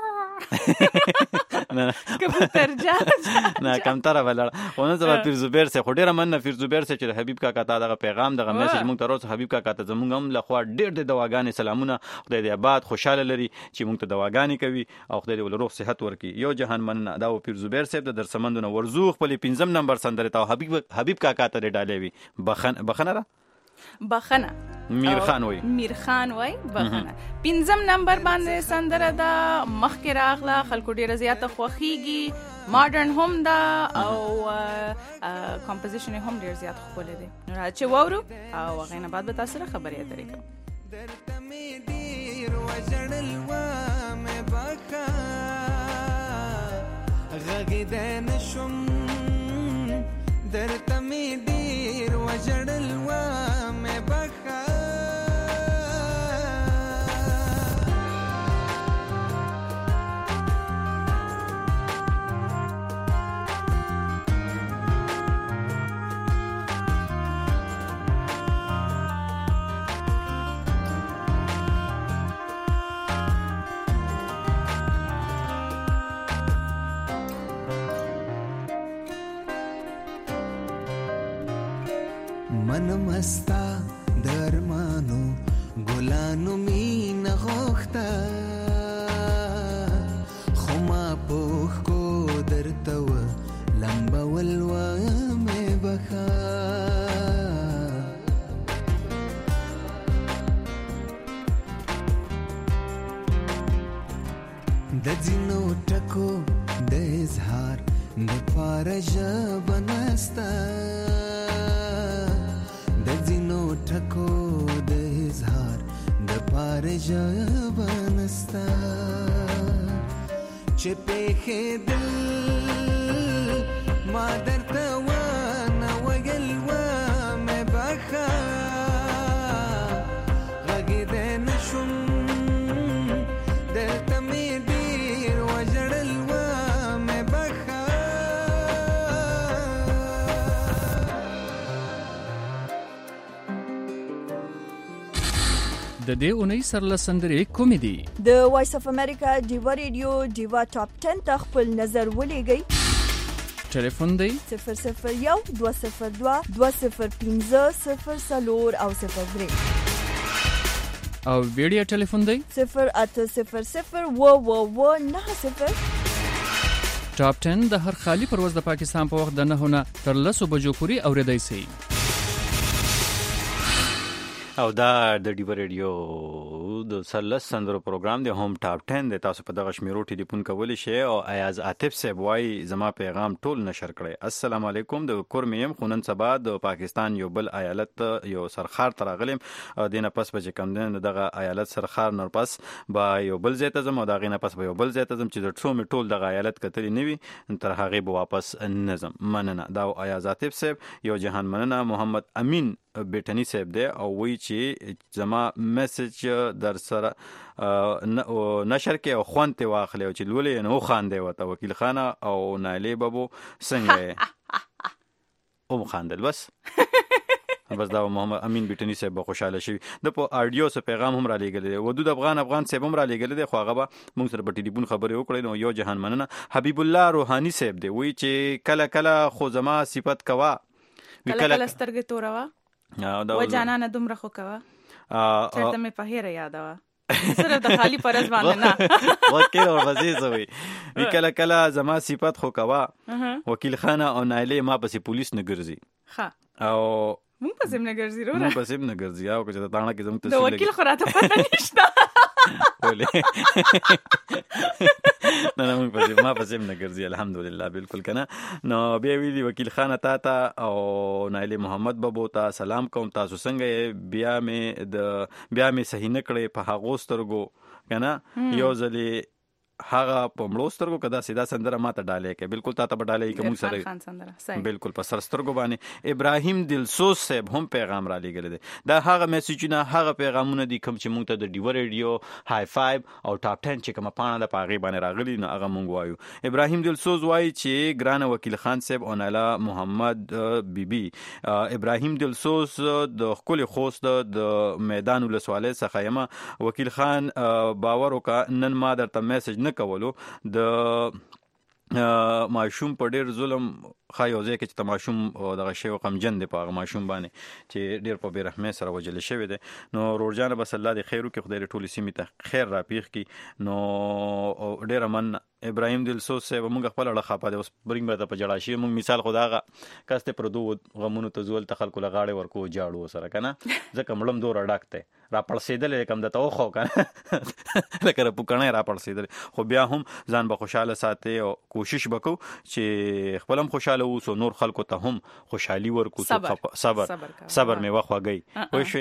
H: کبوتر جا
I: نه کمتر ولاړ ونه زما پیر زبیر صاحب ډیره مننه پیر زبیر صاحب چې حبیب کاکا ته دغه پیغام دغه میسج موږ ته راځو حبیب کاکا ته زموږ هم له خوا ډیر د دواګانې سلامونه خدای دې آباد خوشاله لري چې موږ ته دواګانې کوي او خدای دې ول روغ صحت ورکړي یو جهان مننه دا پیر زبیر صاحب د درسمندونه ورزو خپل پنځم نمبر سندره ته حبیب حبیب کاکا ته ډالې وي بخن بخنه
H: بخنه
I: میر خان وای
H: میر خان وای بخنه پنځم نمبر باندې سندره دا مخکې راغله خلکو ډیره زیاته خوخیږي ماډرن هم دا او کمپوزیشن هم ډیر زیات خوله دي راځي وورو او غینه بعد به تاسو سره خبرې اترې کوم
L: درته می ډیر وجړل و مې بخا غږ دې نشم درته می ډیر وجړل و مې بخا من مستا د ارمانو ګلانو مینه غوښته خو ما پوښ کو درته و لمبول ومې بخا د ځینو ټکو د اظهار د پاره ژبه نسته د ځینو ټکو د اظهار د پاره ژبه نسته چې پېښېدل ما درته ونه ویل ومې بخا غږېدی نه شوم درته مې ډېر وژړل ومې بخا
Q: د دې اونۍ سرله سندرې کومې دي؟
A: د وایس اف امریکا ډیوا ریډیو ډیوا ټاپ ټن ته خپل نظر ولېږئ.
Q: ټلیفون دی
A: صفر صفر یو دوه صفر دوه دوه صفر پنځه صفر څلور او صفر درې
Q: او ویډیو ټلیفون دی
A: صفر اته صفر صفر اوه اوه اوه نهه صفر.
Q: ټاپ ټن د هر خالی پرواز د پاکستان په وخت د نهو نه تر لسو بجو پورې اورېدای شئ.
I: او دا د ډیوا ریډیو د سرلس سندرو پروګرام دی هم ټاپ ټن دی. تاسو په دغه شمیرو ټلیفون کولی شئ او ایاز عاطف صاحب وایي زما پیغام ټول نشر کړئ. السلام علیکم د کور مې یم خو نن سبا د پاکستان یو بل ایالت یو سرخار ته راغلم دې نه پس به چې کوم دی دغه ایالت سرخار نه پس به یو بل ځای ته ځم او د هغې نه پس به یو بل ځای ته ځم چې د څو مې ټول دغه ایالت کتلي نه وي تر هغې به واپس نه ځم. مننه. دا ایاز عاطف صاحب یو جهان مننه. محمد امین بیٹنی صاحب دی او وی چې زما میسج در سره نشر کې او خوند ته واخلې او چې لولې نو خاندې وته وکیل خانه او نایلې بابو څنګه او خاندل بس بس دا محمد امین بیٹنی صاحب خوشاله شي. د په اډیو سره پیغام هم را لېږلی دی. ودود افغان افغان صاحب هم را لېږلی دی خو هغه به موږ سره په ټلیفون خبرې وکړې نو یو جهان مننه. حبیب الله روحانی صاحب دی وی چې کله کله خو زما صفت کوا
H: کله کله سترګې توروا و جانانه دومره خو کوه چرته مې په هیره یادوه صرف د خالی پرز باندې نه
I: وکیل اور وزیر زوی کله کله زما صفت خو کوه وکیل خانه او نایلې ما پسې پولیس نه ګرځي
H: ښه
I: او
H: مونږ پسې نه ګرځي وروره
I: مونږ پسې نه ګرځي او که چې د تاڼه کې زموږ
H: د وکیل خو راته پته نشته
I: ولې نه نه مونږ پسې ما پسې نه ګرځي الحمدلله بالکل کنه. نو بیا ویلي وکیل خانه تا ته او نایلې محمد بابو ته سلام کوم تاسو څنګه بیا مې د بیا مې صحیح نه کړې په هغو سترګو کنه یو ځلې هغه په مړو سترګو کدا سیدا سندره ماته ډالې کې بالکل تا ته ډالې کې موږ سره بالکل په سر سترګو باندې. ابراهیم دلسوز صاحب هم پیغام را لېږلی دی. دا هغه میسیجونه هغه پیغامونه دي کوم چې موږ ته د ډیوا ریډیو های فایو او ټاپ ټن چې کومه پاڼه ده په هغې باندې راغلي نو هغه موږ وایو. ابراهیم دلسوز وایي چې ګرانه وکیل خان صاحب او نایله محمد بیبي ابراهیم دلسوز د ښکلې خوست د میدان ولسوالۍ څخه یم. وکیل خان باور وکړه نن ما درته میسج نه کولو د ماشوم په ډیر ظلم خا یو ځای کې چې ماشوم دغه شی غمجن دی په هغه ماشوم باندې چې ډیر په بیرحمۍ سره وجل شوی دی. نو روړجانه بس الله دې خیر وکړي خدای دې ټولې سیمې ته خیر راپیښ کړي. نو ډیره مننه ابراهیم دلسوز صاحب موږ خپل اړه خاپه دی اوس برینګ به ته په جړا شي موږ مثال خو د هغه کس ته پردو غمونو ته زول ته خلکو له غاړې ورکو جاړو سره که نه ځکه مړم دوره ډاک دی را پړسېدلی کم درته وخو که نه لکه رپوکڼی را پړسېدلی خو بیا هم ځان به خوشحاله ساتې او کوشش به کوو چې خپل هم خوشحاله اوسو نور خلکو ته هم خوشحالي ورکو. صبر صبر صبر مې وخوږئ پوه شوې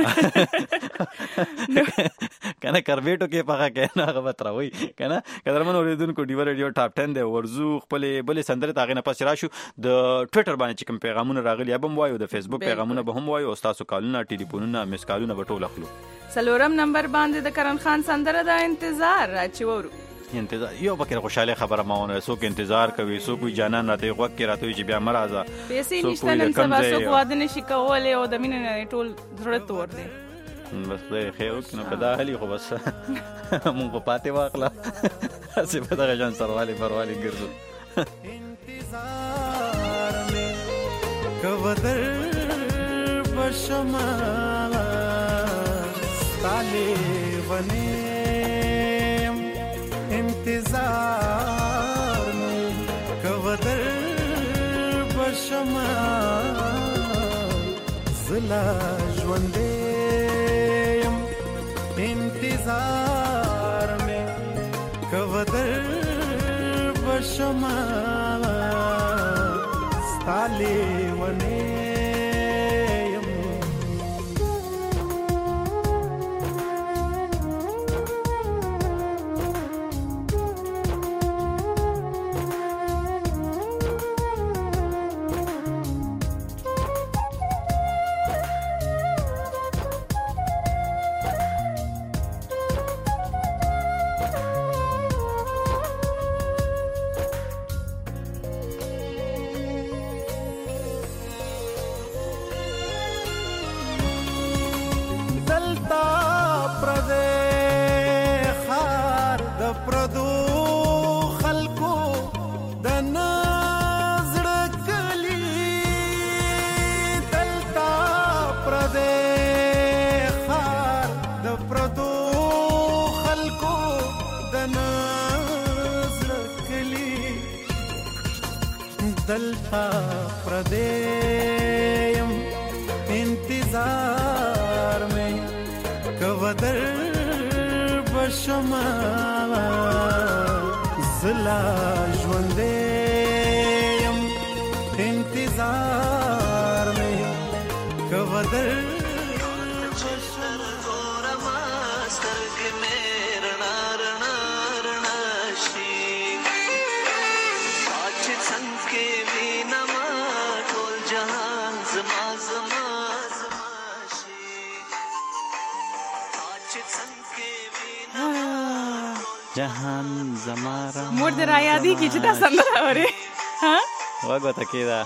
I: که نه کربیټو کې پخه کې نه هغه به تروئ که نه. قدرمن اورېدونکو ډیوا ریډیو ټاپ ټن دی ورځو خپلې بلې سندرې ته هغې نه پسې راشو. د ټویټر باندې چې کوم پیغامونه راغلي یا به هم وایو د فیسبوک پیغامونه به هم وایو او ستاسو کالونه ټلیفونونه مس کالونه به ټول اخلو.
H: څلورم نمبر باندې د کرن خان سندره د انتظار چې وورو
I: انتظار یو پکې خوشاله خبره ماونه څوک انتظار کوي څوک وي جانان راته غوږ کې راته چې بیا مرزه
H: پیسې نشته نن سبا څوک واده نشي کولی او د مینې نه ټول زړه تور دی
I: بس خدای خیر وکړي نو که دا حالي خو بس مونږ په پاتې واخله هسې په دغه شان سروالې پروالې ګرځو.
L: انتظار مې که بدر بشمال لیونیم انتظار می کودر بشما زلا ژوندیم انتظار می کودر بشما ستا لیونیم. دلتا پردیم انتظار میں کودر بشما زلا ژوندیم انتظار میں کودر
I: جهان زمارا
H: مور در آیادی کی چتا سندره اوره ها
I: وګو تکیدا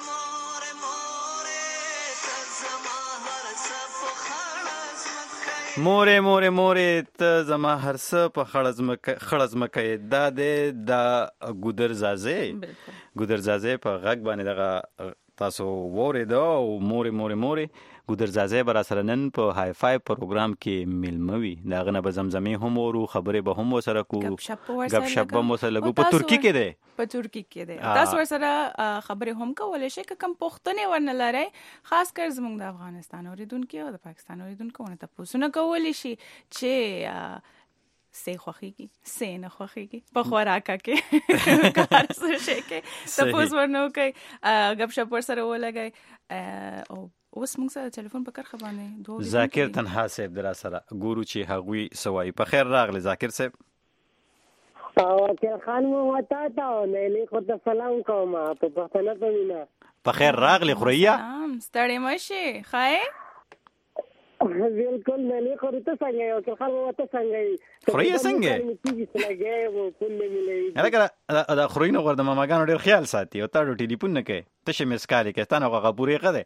I: مورې مورې مورې ته زما هر څه په خړز مکه دا د ګودر زازه ګودر زازه په غږ باندې دغه تاسو وره دا او مورې مورې مورې ګودر زازه بر سره نن په های فای پروګرام کې ملموي دا غنه به زمزمي هم ورو خبره به هم وسره کو غب شپ به مو سره لګو په ترکی کې ده
H: په ترکی کې ده تاسو سره خبره هم کولای شئ که کم پښتنه ورن لري خاص کر زموږ د افغانستان اوریدونکو او د پاکستان اوریدونکو ونه تاسو نه کولای شئ چې سه خوخيږي سه نه خوخيږي په خوراکه کې کار څه شي کې تاسو ورنو کوي غب شپ ور سره ولګي او اوس موږ سره ټلیفون په کرخه باندې دوه
I: ذاکر تنها صاحب در سره ګورو چې هغوی سوای په خیر راغلی ذاکر صاحب
R: او چې خان مو وتا تا نه لیکو ته سلام کوم په پښتنه په مینا
I: په خیر راغلی خوریا
H: ستړی مشه خای
R: بالکل نه لیکو ته څنګه یو چې خان مو وتا څنګه
I: خوریا څنګه هغه دا خورینو ورته ماماګانو ډیر خیال ساتي او تاسو ټلیفون نه کوي ته شې مسکالي کې ستانه غوغه پوری قده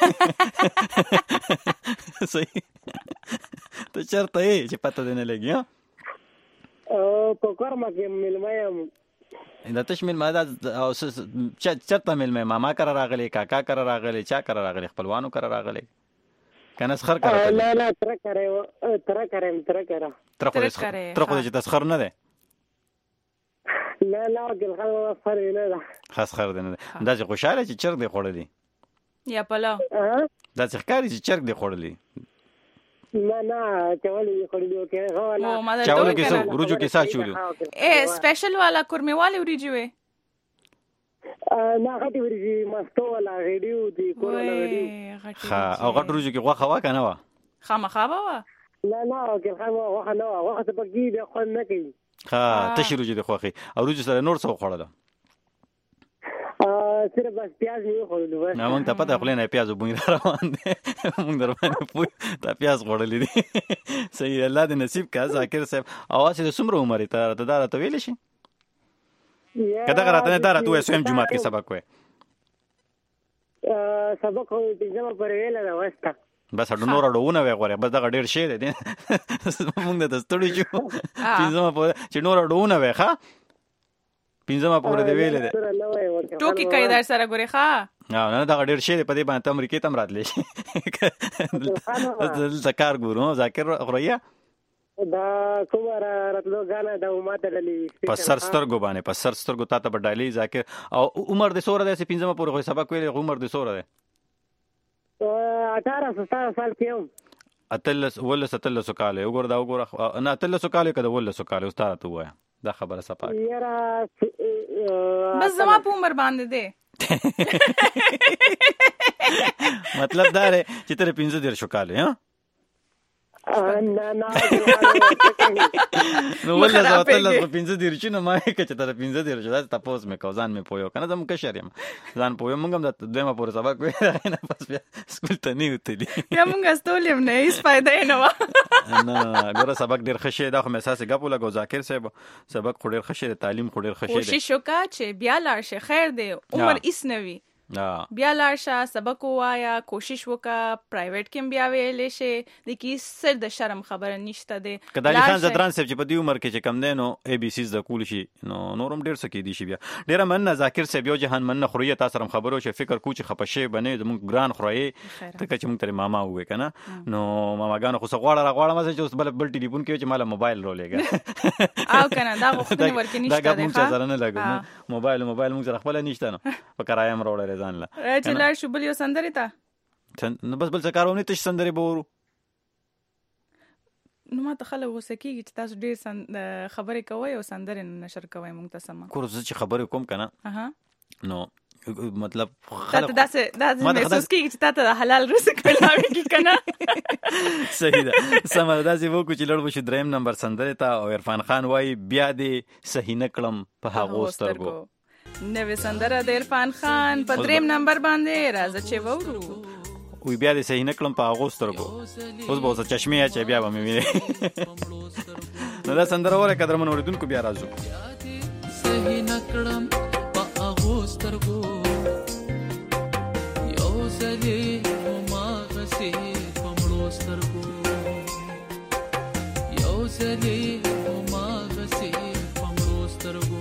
I: صحیح ته چرته یې چې پته نه لګي ها
R: او په کارما کې ملمایم
I: دا تشمیل ما دا چرته ملمه ماما کرا راغلی کاکا کرا راغلی چا کرا راغلی خپلوانو کرا راغلی کنه سخر کرا
R: لا لا تر کرے تر کرے تر کرا
I: تر خو تر خو چې تسخر نه ده
R: لا لا ګل خو سخر نه ده
I: خاص خر نه ده دا چې خوشاله چې چرګ دی خوړلی
H: یا پلا
I: دا چې ښکاری چې چرګ دی خوړلی
R: نه نه چاولې خوړلی او کې هو لا
I: چاولې کې څو روجو کې سا چولو
H: اے سپیشل والا کورمه والی وریجی وې
R: نه غټي ورږي مستو ولا غډیو دي کورونا غډیو
I: ها او غټ روزو کې غوخه وا کنه وا
H: خامخا وا
R: نه نه کې خامخا غوخه نه غوخه ته بګي د خو نه کوي
I: ها تشي روزو د خوخي او روزو سره نور څه خوړل
R: ا سره بس پیاز نه خوړل و
I: نه مونږ ته پته خپل نه پیاز وبوین روان دي مونږ دربانې پوي ته پیاز خوړلې دي صحیح الله دې نصیب کا ذاکر صاحب اواز دې سمره عمر ته ته دا ته ویل شي کدا غراته نه دارا تو اسم جمعه کې سبق وې
R: سبق خو پنځمه پر ویل دا واسطه
I: بس اډو نور اډونه وې غوړې بس دا ډېر شی دی موږ د ستړي جو پنځمه پر چې نور اډونه وې ښا پنځمه پر دې ویل دي
H: ټوکی کوي در سره ګوري ښا
I: نه نه دا ډېر شی دی په دې باندې امریکای تم راتلې شي د کار ګورو ذاکر غوړیا
R: دا کومه راتلو غانا د ماته ډلې
I: په سر سترګو باندې په سر سترګو تا ته بډالي ذاکر او عمر د سوره د پنځمه پورې خو سبق ویل عمر د سوره ده
R: اٹھارہ سو ستارہ سال کې هم
I: اتلس ولس اتلس کال وګور دا وګور نه اتلس کال کده ولس کال استاد ته وایا دا خبره صفه
R: یاره
H: بس زما په عمر باندې ده
I: مطلب دا دی چې تر پنځه ډیر شو کال ها
R: نه نه
I: نو ولله زوته له پنځه ډیر چې نه ما کې چې تر پنځه ډیر شو دا تاسو مې کو ځان مې پویو کنه زم کشر یم ځان پویو مونږ هم د دویمه پورې سبق وې نه پس بیا سکول ته نه وتلی
H: یا مونږ استولم نه هیڅ فائدہ نه و
I: نه ګوره سبق ډیر خشه دا خو مې اساس غپو لګو ذاکر صاحب سبق خو ډیر خشه تعلیم خو ډیر خشه
H: کوشش وکړه چې بیا لاړ شي خیر دی عمر اس نوي بیا لاړ شه سبق وایا کوشش وکړه پرایویټ کې بیا ویلې شي د کی سر د شرم خبره نشته دی
I: کدالي خان زدران صاحب چې په دې عمر کې چې کم دی نو اي بي سي ز کول شي نو نورم ډیر سکی دي شي بیا ډیر من ذاکر صاحب یو جهان من خوري تاسو رم خبرو چې فکر کو چې خپشه بنې زموږ ګران خوري ته چې موږ تر ماما وې کنه نو ماماګانو خو سغواړه راغواړه مزه چې بل بل ټلیفون کې چې مال موبایل رولېګا
H: او کنه دا وختونه ورکې نشته
I: دا موږ سره نه لګو موبایل موبایل موږ سره خپل نشته نو په کرایم روړل ځان لا
H: چې لاړ شو بل یو سندري تا
I: نو بس بل څه کارونه تش سندري بورو
H: نو ما ته خلک غوسه کیږي چې تاسو ډیر خبرې کوئ او سندري نشر کوئ مونږ ته سم
I: کور زه چې خبرې کوم کنه
H: اها
I: نو مطلب
H: خلک داسې داسې محسوس کیږي چې تاسو حلال روزه کولاوي کی کنه
I: صحیح ده سم داسې وکړو چې لړ بشو دریم نمبر سندري تا او عرفان خان وای بیا دې صحیح نکړم په هغه سترګو
H: نوې سندره د عرفان خان په دریم نمبر باندې راځه چې وورو
I: وی بیا دې صحیح نکړم په هغه سترګو اوس به اوس چشمه یا چې بیا به مې ویني نو دا سندره وره قدرمن اوریدونکو بیا راځو
S: صحیح نکړم په هغه سترګو یو ځلې ما غسي په مړو سترګو یو ځلې ما غسي په مړو سترګو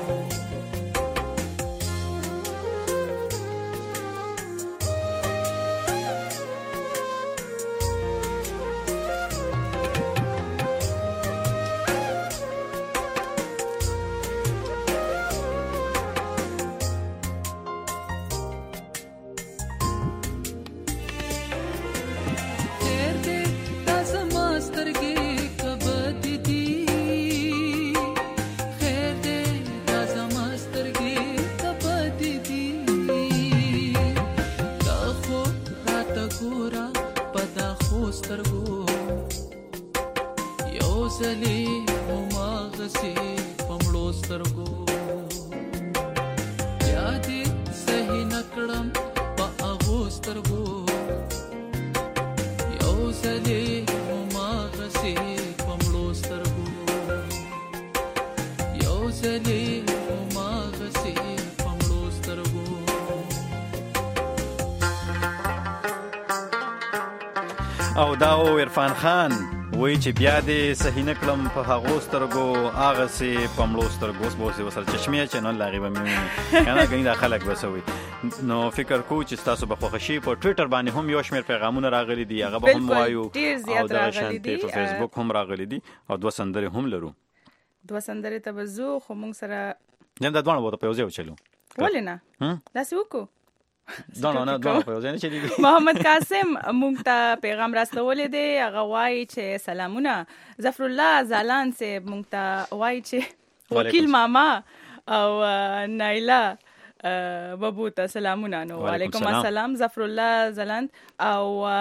I: او دا او عرفان خان وای چې بیا دې صحیح نکړم په هغه سترګو هغه سي پمړو سترګو اوس به وسر چشمه چې نن لاغي به مې کنه غني دا خلک وسوي نو فکر کو چې تاسو به خوښي په ټوئیټر باندې هم یو شمېر پیغامونه راغلي دي هغه به هم وایو
H: او دا
I: شانتي په فیسبوک هم راغلي دي او دوه سندري هم لرو
H: دوه سندري ته بزو خو موږ سره
I: نن دا دوه وته په یو ځای چلو
H: ولې نه دا څه وکړو
I: دا نه نه دوه په یو ځای نه چلی
H: محمد قاسم موږ ته پیغام راستولې دی هغه وایي چې سلامونه ظفر الله زالان سے موږ ته وایي چې وکیل ماما او نایلا بابو ته سلامونه نو وعلیکم السلام ظفر الله زالان او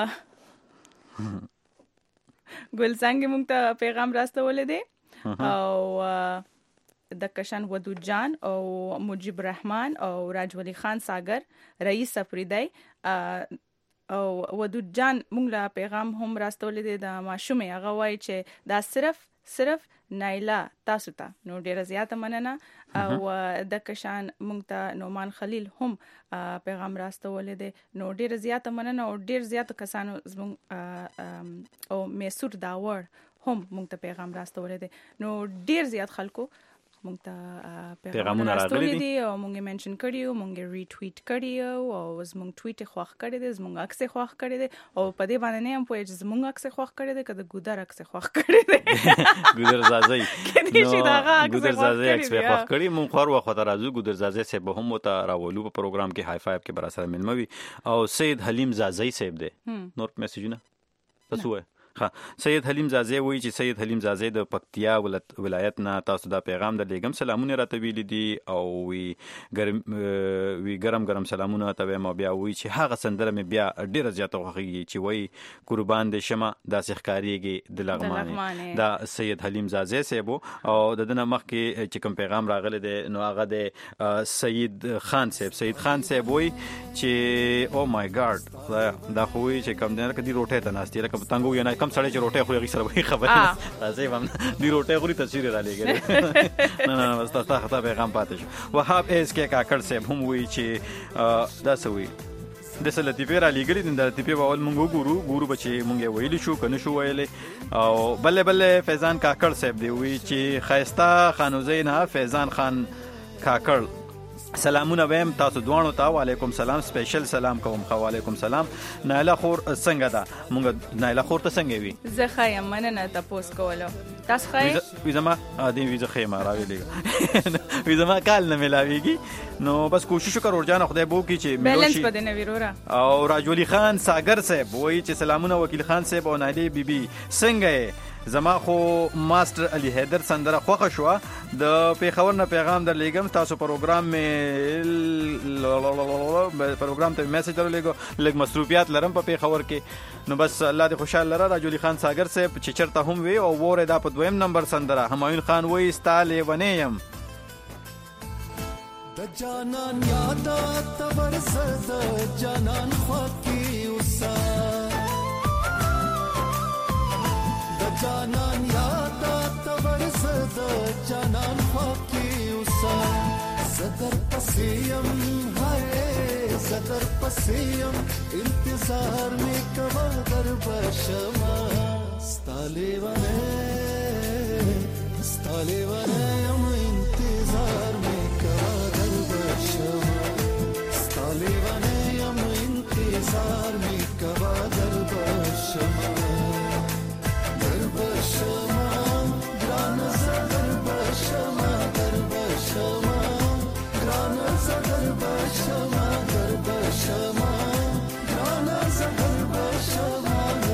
H: ګل څنګه موږ ته پیغام راستولې دی او د کشن ودود جان او مجيب رحمان او راجولي خان ساگر رئیس افریدی او ودود جان موږ لا پیغام هم راستولې دي د ماشومې هغه وایي چې دا صرف صرف نایلا تاسو ته نو ډیره زیاته مننه او د کشان موږ ته نومان خلیل هم پیغام راستولې دي نو ډیره زیاته مننه او ډیر زیات کسانو زموږ او میسور داور هم موږ ته پیغام راستولې دي نو ډیر زیات خلکو مونږ ته
I: پیغامونه راغلي
H: دي او مونږ یې منشن کړیو، مونږ یې ریټویټ کړیو او زمونږ ټویټ خوښ کړی دی، زمونږ عکس خوښ کړی دی او په دې باندې نه هم پوهېږي چې زمونږ عکس خوښ کړی دی که د ګودر عکس خوښ کړی دی.
I: ګودر زازی
H: نو
I: ګودر زازی عکس خوښ کړی. مونږ خور وخت راځو ګودر زازی صاحب هم ته راولو په پروګرام کې های فایو کې بر سره ملموي او سید حلیم زازی صاحب دی. نور میسجونه تاسو وای ها سید حلیم زازی وایي چې سید حلیم زازی د پکتیا ولایت نه تاسو دا پیغام در لېږم، سلامونه راته ویلي دي او وی ګرم وی ګرم ګرم سلامونه ته وایم. بیا وایي چې هغه سندره مې بیا ډېره زیاته خوښېږي چې وایي قربان دې شمه داسې ښکارېږي د لغمانې. دا سید حلیم زازی صاحب او د ده نه مخکې چې کوم پیغام راغلی دی نو هغه د سید خان صاحب. سید خان صاحب وایي چې او مای ګاډ خدایا دا خو وایي چې کوم دی لکه دې روټۍ ته ناست دي لکه پتنګ وي نه کم سړی چې روټۍ خوري هغې سره به خبرې راځئ به هم دې روټۍ خوري تصویر یې رالېږلی. نه نه بس ستا خطا پیغام پاتې شو. وهاب ایس کې کاکړ صاحب هم وایي چې دا څه وایي د څه لطیفې رالېږلي دي، د لطیفې به اول مونږ وګورو ګورو به چې مونږ یې ویلي شو که نه شو ویلی. او بلې بلې فیضان کاکړ صاحب دی وایي چې ښایسته خانوزۍ نه فیضان خان کاکړ سلامونه ویم تاسو دوانو ته. وعلیکم سلام، سپیشل سلام کوم. خو وعلیکم سلام. نایله خور څنګه ده؟ مونږ نایله خور ته څنګه وي؟
H: زه ښه یم، مننه تپوس کولو. تاسو ښه یې؟
I: وي زما دې وي زه ښه یم راویلېږه وي زما کال نه میلاویږي نو بس کوشش وکړه ورجانه خدای به وکړي چې
H: بیلنس به دې نه وي وروره.
I: او راجولي خان ساګر صاحب وایي چې سلامونه وکیل خان صاحب او نایلې بیبي څنګه یې؟ زما خو ماستر علي حیدر سندره خوښه شوه. د پیښور نه پیغام در لېږم تاسو پروګرام مې پروګرام ته میسج در لېږو لږ مصروفیات لرم په پیښور کې نو بس الله دې خوشحال لره. راجولي خان ساګر صاحب چې چېرته هم وي او وورې دا په دویم نمبر سندره. همایون خان وایي ستا لیونی یم.
K: د جانان یادات ورسد جانان خواکی اوسا د جانان یادات ورسد جانان خواکی اوسا زدر پسیم ہے زدر پسیم انتظار میں کوا در بشما ستالی ونے ستالی ونے ام انتظار میں لیوانیم انتظار می کوا در بشما در بشما گران زدر بشما در بشما گران زدر بشما در بشما گران زدر بشما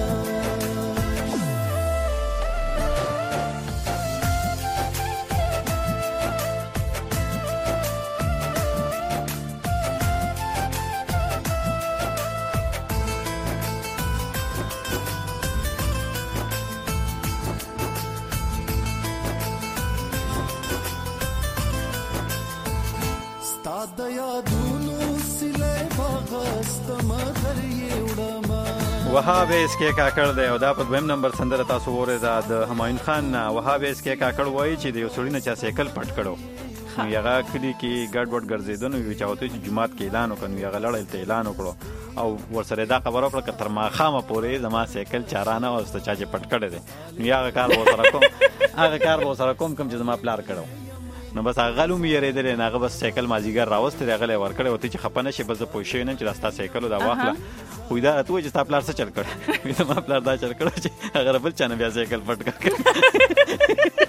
I: وهاب ایس کې کاکړ دی او دا په دویم نمبر سندره تاسو وورئ د همایون خان نه. وهاب ایس کې کاکړ وایي چې د یو سړي نه چا سایکل پټ کړو نو هغه کلي کې ګډ وډ ګرځېده نو یو چا ورته چې جومات کې اعلان وکړ نو هغه لړۍ ته اعلان وکړو او ورسره دا خبره وکړه که تر ماښامه پورې زما سایکل چا رانه وسته چا چې پټ کړی دی نو هغه کار به ورسره کوم هغه کار به ورسره کوم کوم چې زما پلار کړی نو بس هغه غلو مې یېرېدلی نو هغه بس سایکل مازدیګر راوستی دی هغه له یې ورکړی ورته چې خفه نه شي بس زه پوه شوی نه چې دا ستا سایکل و دا واخله خو دا راته وایي چې ستا پلار څه چل کړی زما پلار دا چل کړی چې هغه بل چا نه بیا سایکل پټ کړ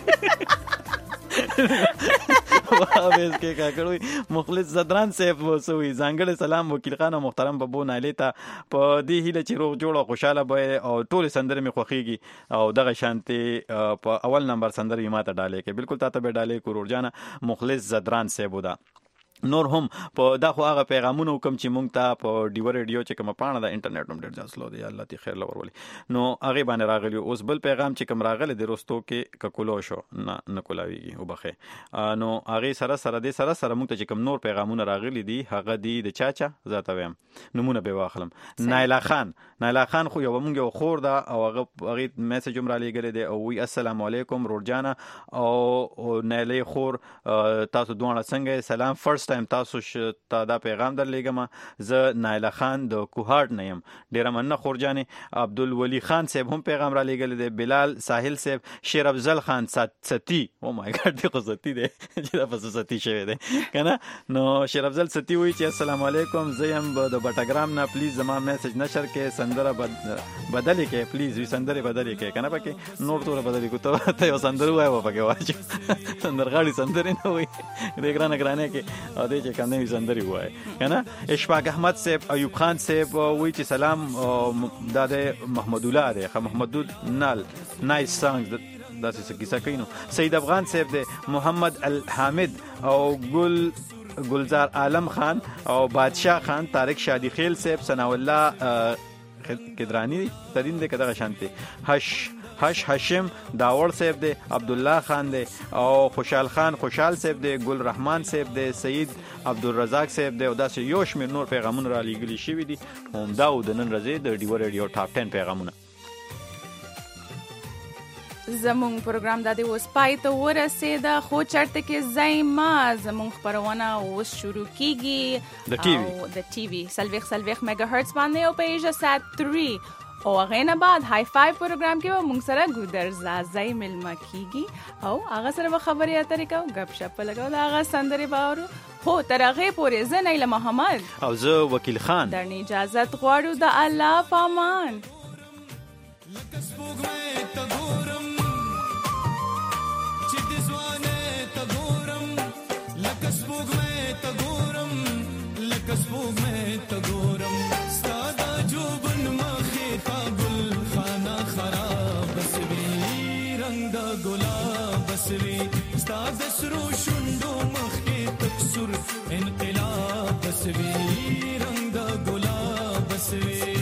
I: وهاب ایس کې کاکړ وایي مخلص زدران صاحب څه وایي ځانګړی سلام وکیل خان او محترم ببو نایلې ته په دې هیله چې روغ جوړ او خوشحاله به او ټولې سندرې مې خوښېږي او دغه شانتې په اول نمبر سندرې یې ما ته ډالۍ کړې بالکل تا ته به ډالۍ کړو ورجانه مخلص زدران صاحب ده. نور هم په دا خو هغه پیغامونه کوم چې مونږ ته په ډیوه ریډیو چې کومه پاڼه د انټرنیټ هم ډېر زیات سلو دی الله دې خیر له ورولي نو هغې باندې راغلي. اوس بل پیغام چې کوم راغلی د رستو کې که کولو شو نه نه کولاویږي وبخې نو هغې سره سره دې سره سره مونږ ته چې کوم نور پیغامونه راغلي دي هغه دي د چا چا زه ته وایم نومونه به واخلم. نایلا خان نایلا خان خو یو مونږ یو خور ده او هغه هغې میسج هم رالیږلی دی او وی السلام علیکم روډجانه او نایلې خور تاسو دواړه څنګه سلام فرست ټایم تاسو ته دا پیغام درلېږم زه نایله خان د کوهاټ نه یم ډېره مننه خورجانې عبدالولي خان صاحب هم پیغام را لېږلی دی بلال ساحل صاحب شیر افضل خان ستی او مای ګاډ دی خو ستی دی چې دا پس ستی شوی دی که نه نو شیر افضل ستی وایي چې السلام علیکم زه یم د بټګرام نه پلیز زما میسج نشر کې سندره بدلې کې پلیز وي سندرې بدلې کې که نه پکې نور توره بدلې کړو ته یو سندره ووایه به پکې واچو سندرغاړي سندرې نه وایي د ګرانه ګرانې کې او دی چې کوم نوي سندرې ووایه که نه اشفاق احمد صاحب ایوب خان صاحب وایي چې سلام دا د محمد الله دی محمد نال نایس سانګز داسې څه کیسه کوي نو سید افغان صاحب دی محمد الحامد او ګل گلزار عالم خان او بادشاہ خان طارق شادی خیل صاحب ثناء الله کدرانی ترین دی که دغه شانتي هش هش هاشم داور صاحب دی عبدالله خان دی او خوشحال خان خوشحال صاحب دی ګل رحمان صاحب دی سید عبدالرزاق صاحب دی او داسې یو شمېر نور پیغامونه را لیږلي شوي دي همدا و د نن ورځې د ډیو ریډیو ټاپ ټن پیغامونه
H: زمونږ پروګرام د دې اوس پای ته ورسېده خو چرته کې ځای ما زمونږ خپرونه اوس شروع کیږي
I: د ټي وي
H: او د ټي وي څلوېښت څلوېښت میګا هرټز باندې او په ایژه سات درې او هغې نه بعد های فایو پروګرام کې به موږ سره ګودرزازی ملمه کیږي او هغه سره به خبرې اترې کوو ګپ شپ به لګو د هغه سندرې به اورو خو تر هغې پورې زه نیله محمد
I: او زه وکیل خان
H: درنه اجازت غواړو د الله په امان
L: انقلاب بسوی رنگ دا گلاب بسوی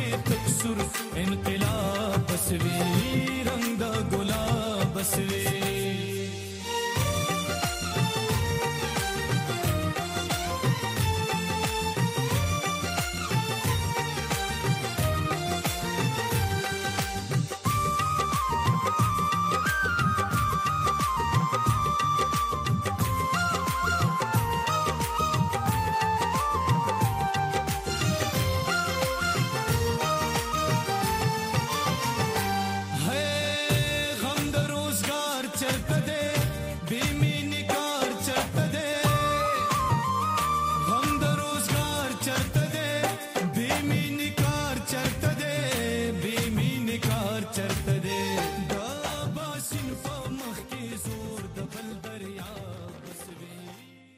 L: انقلاب بسوی رنگ دا گلاب بسوی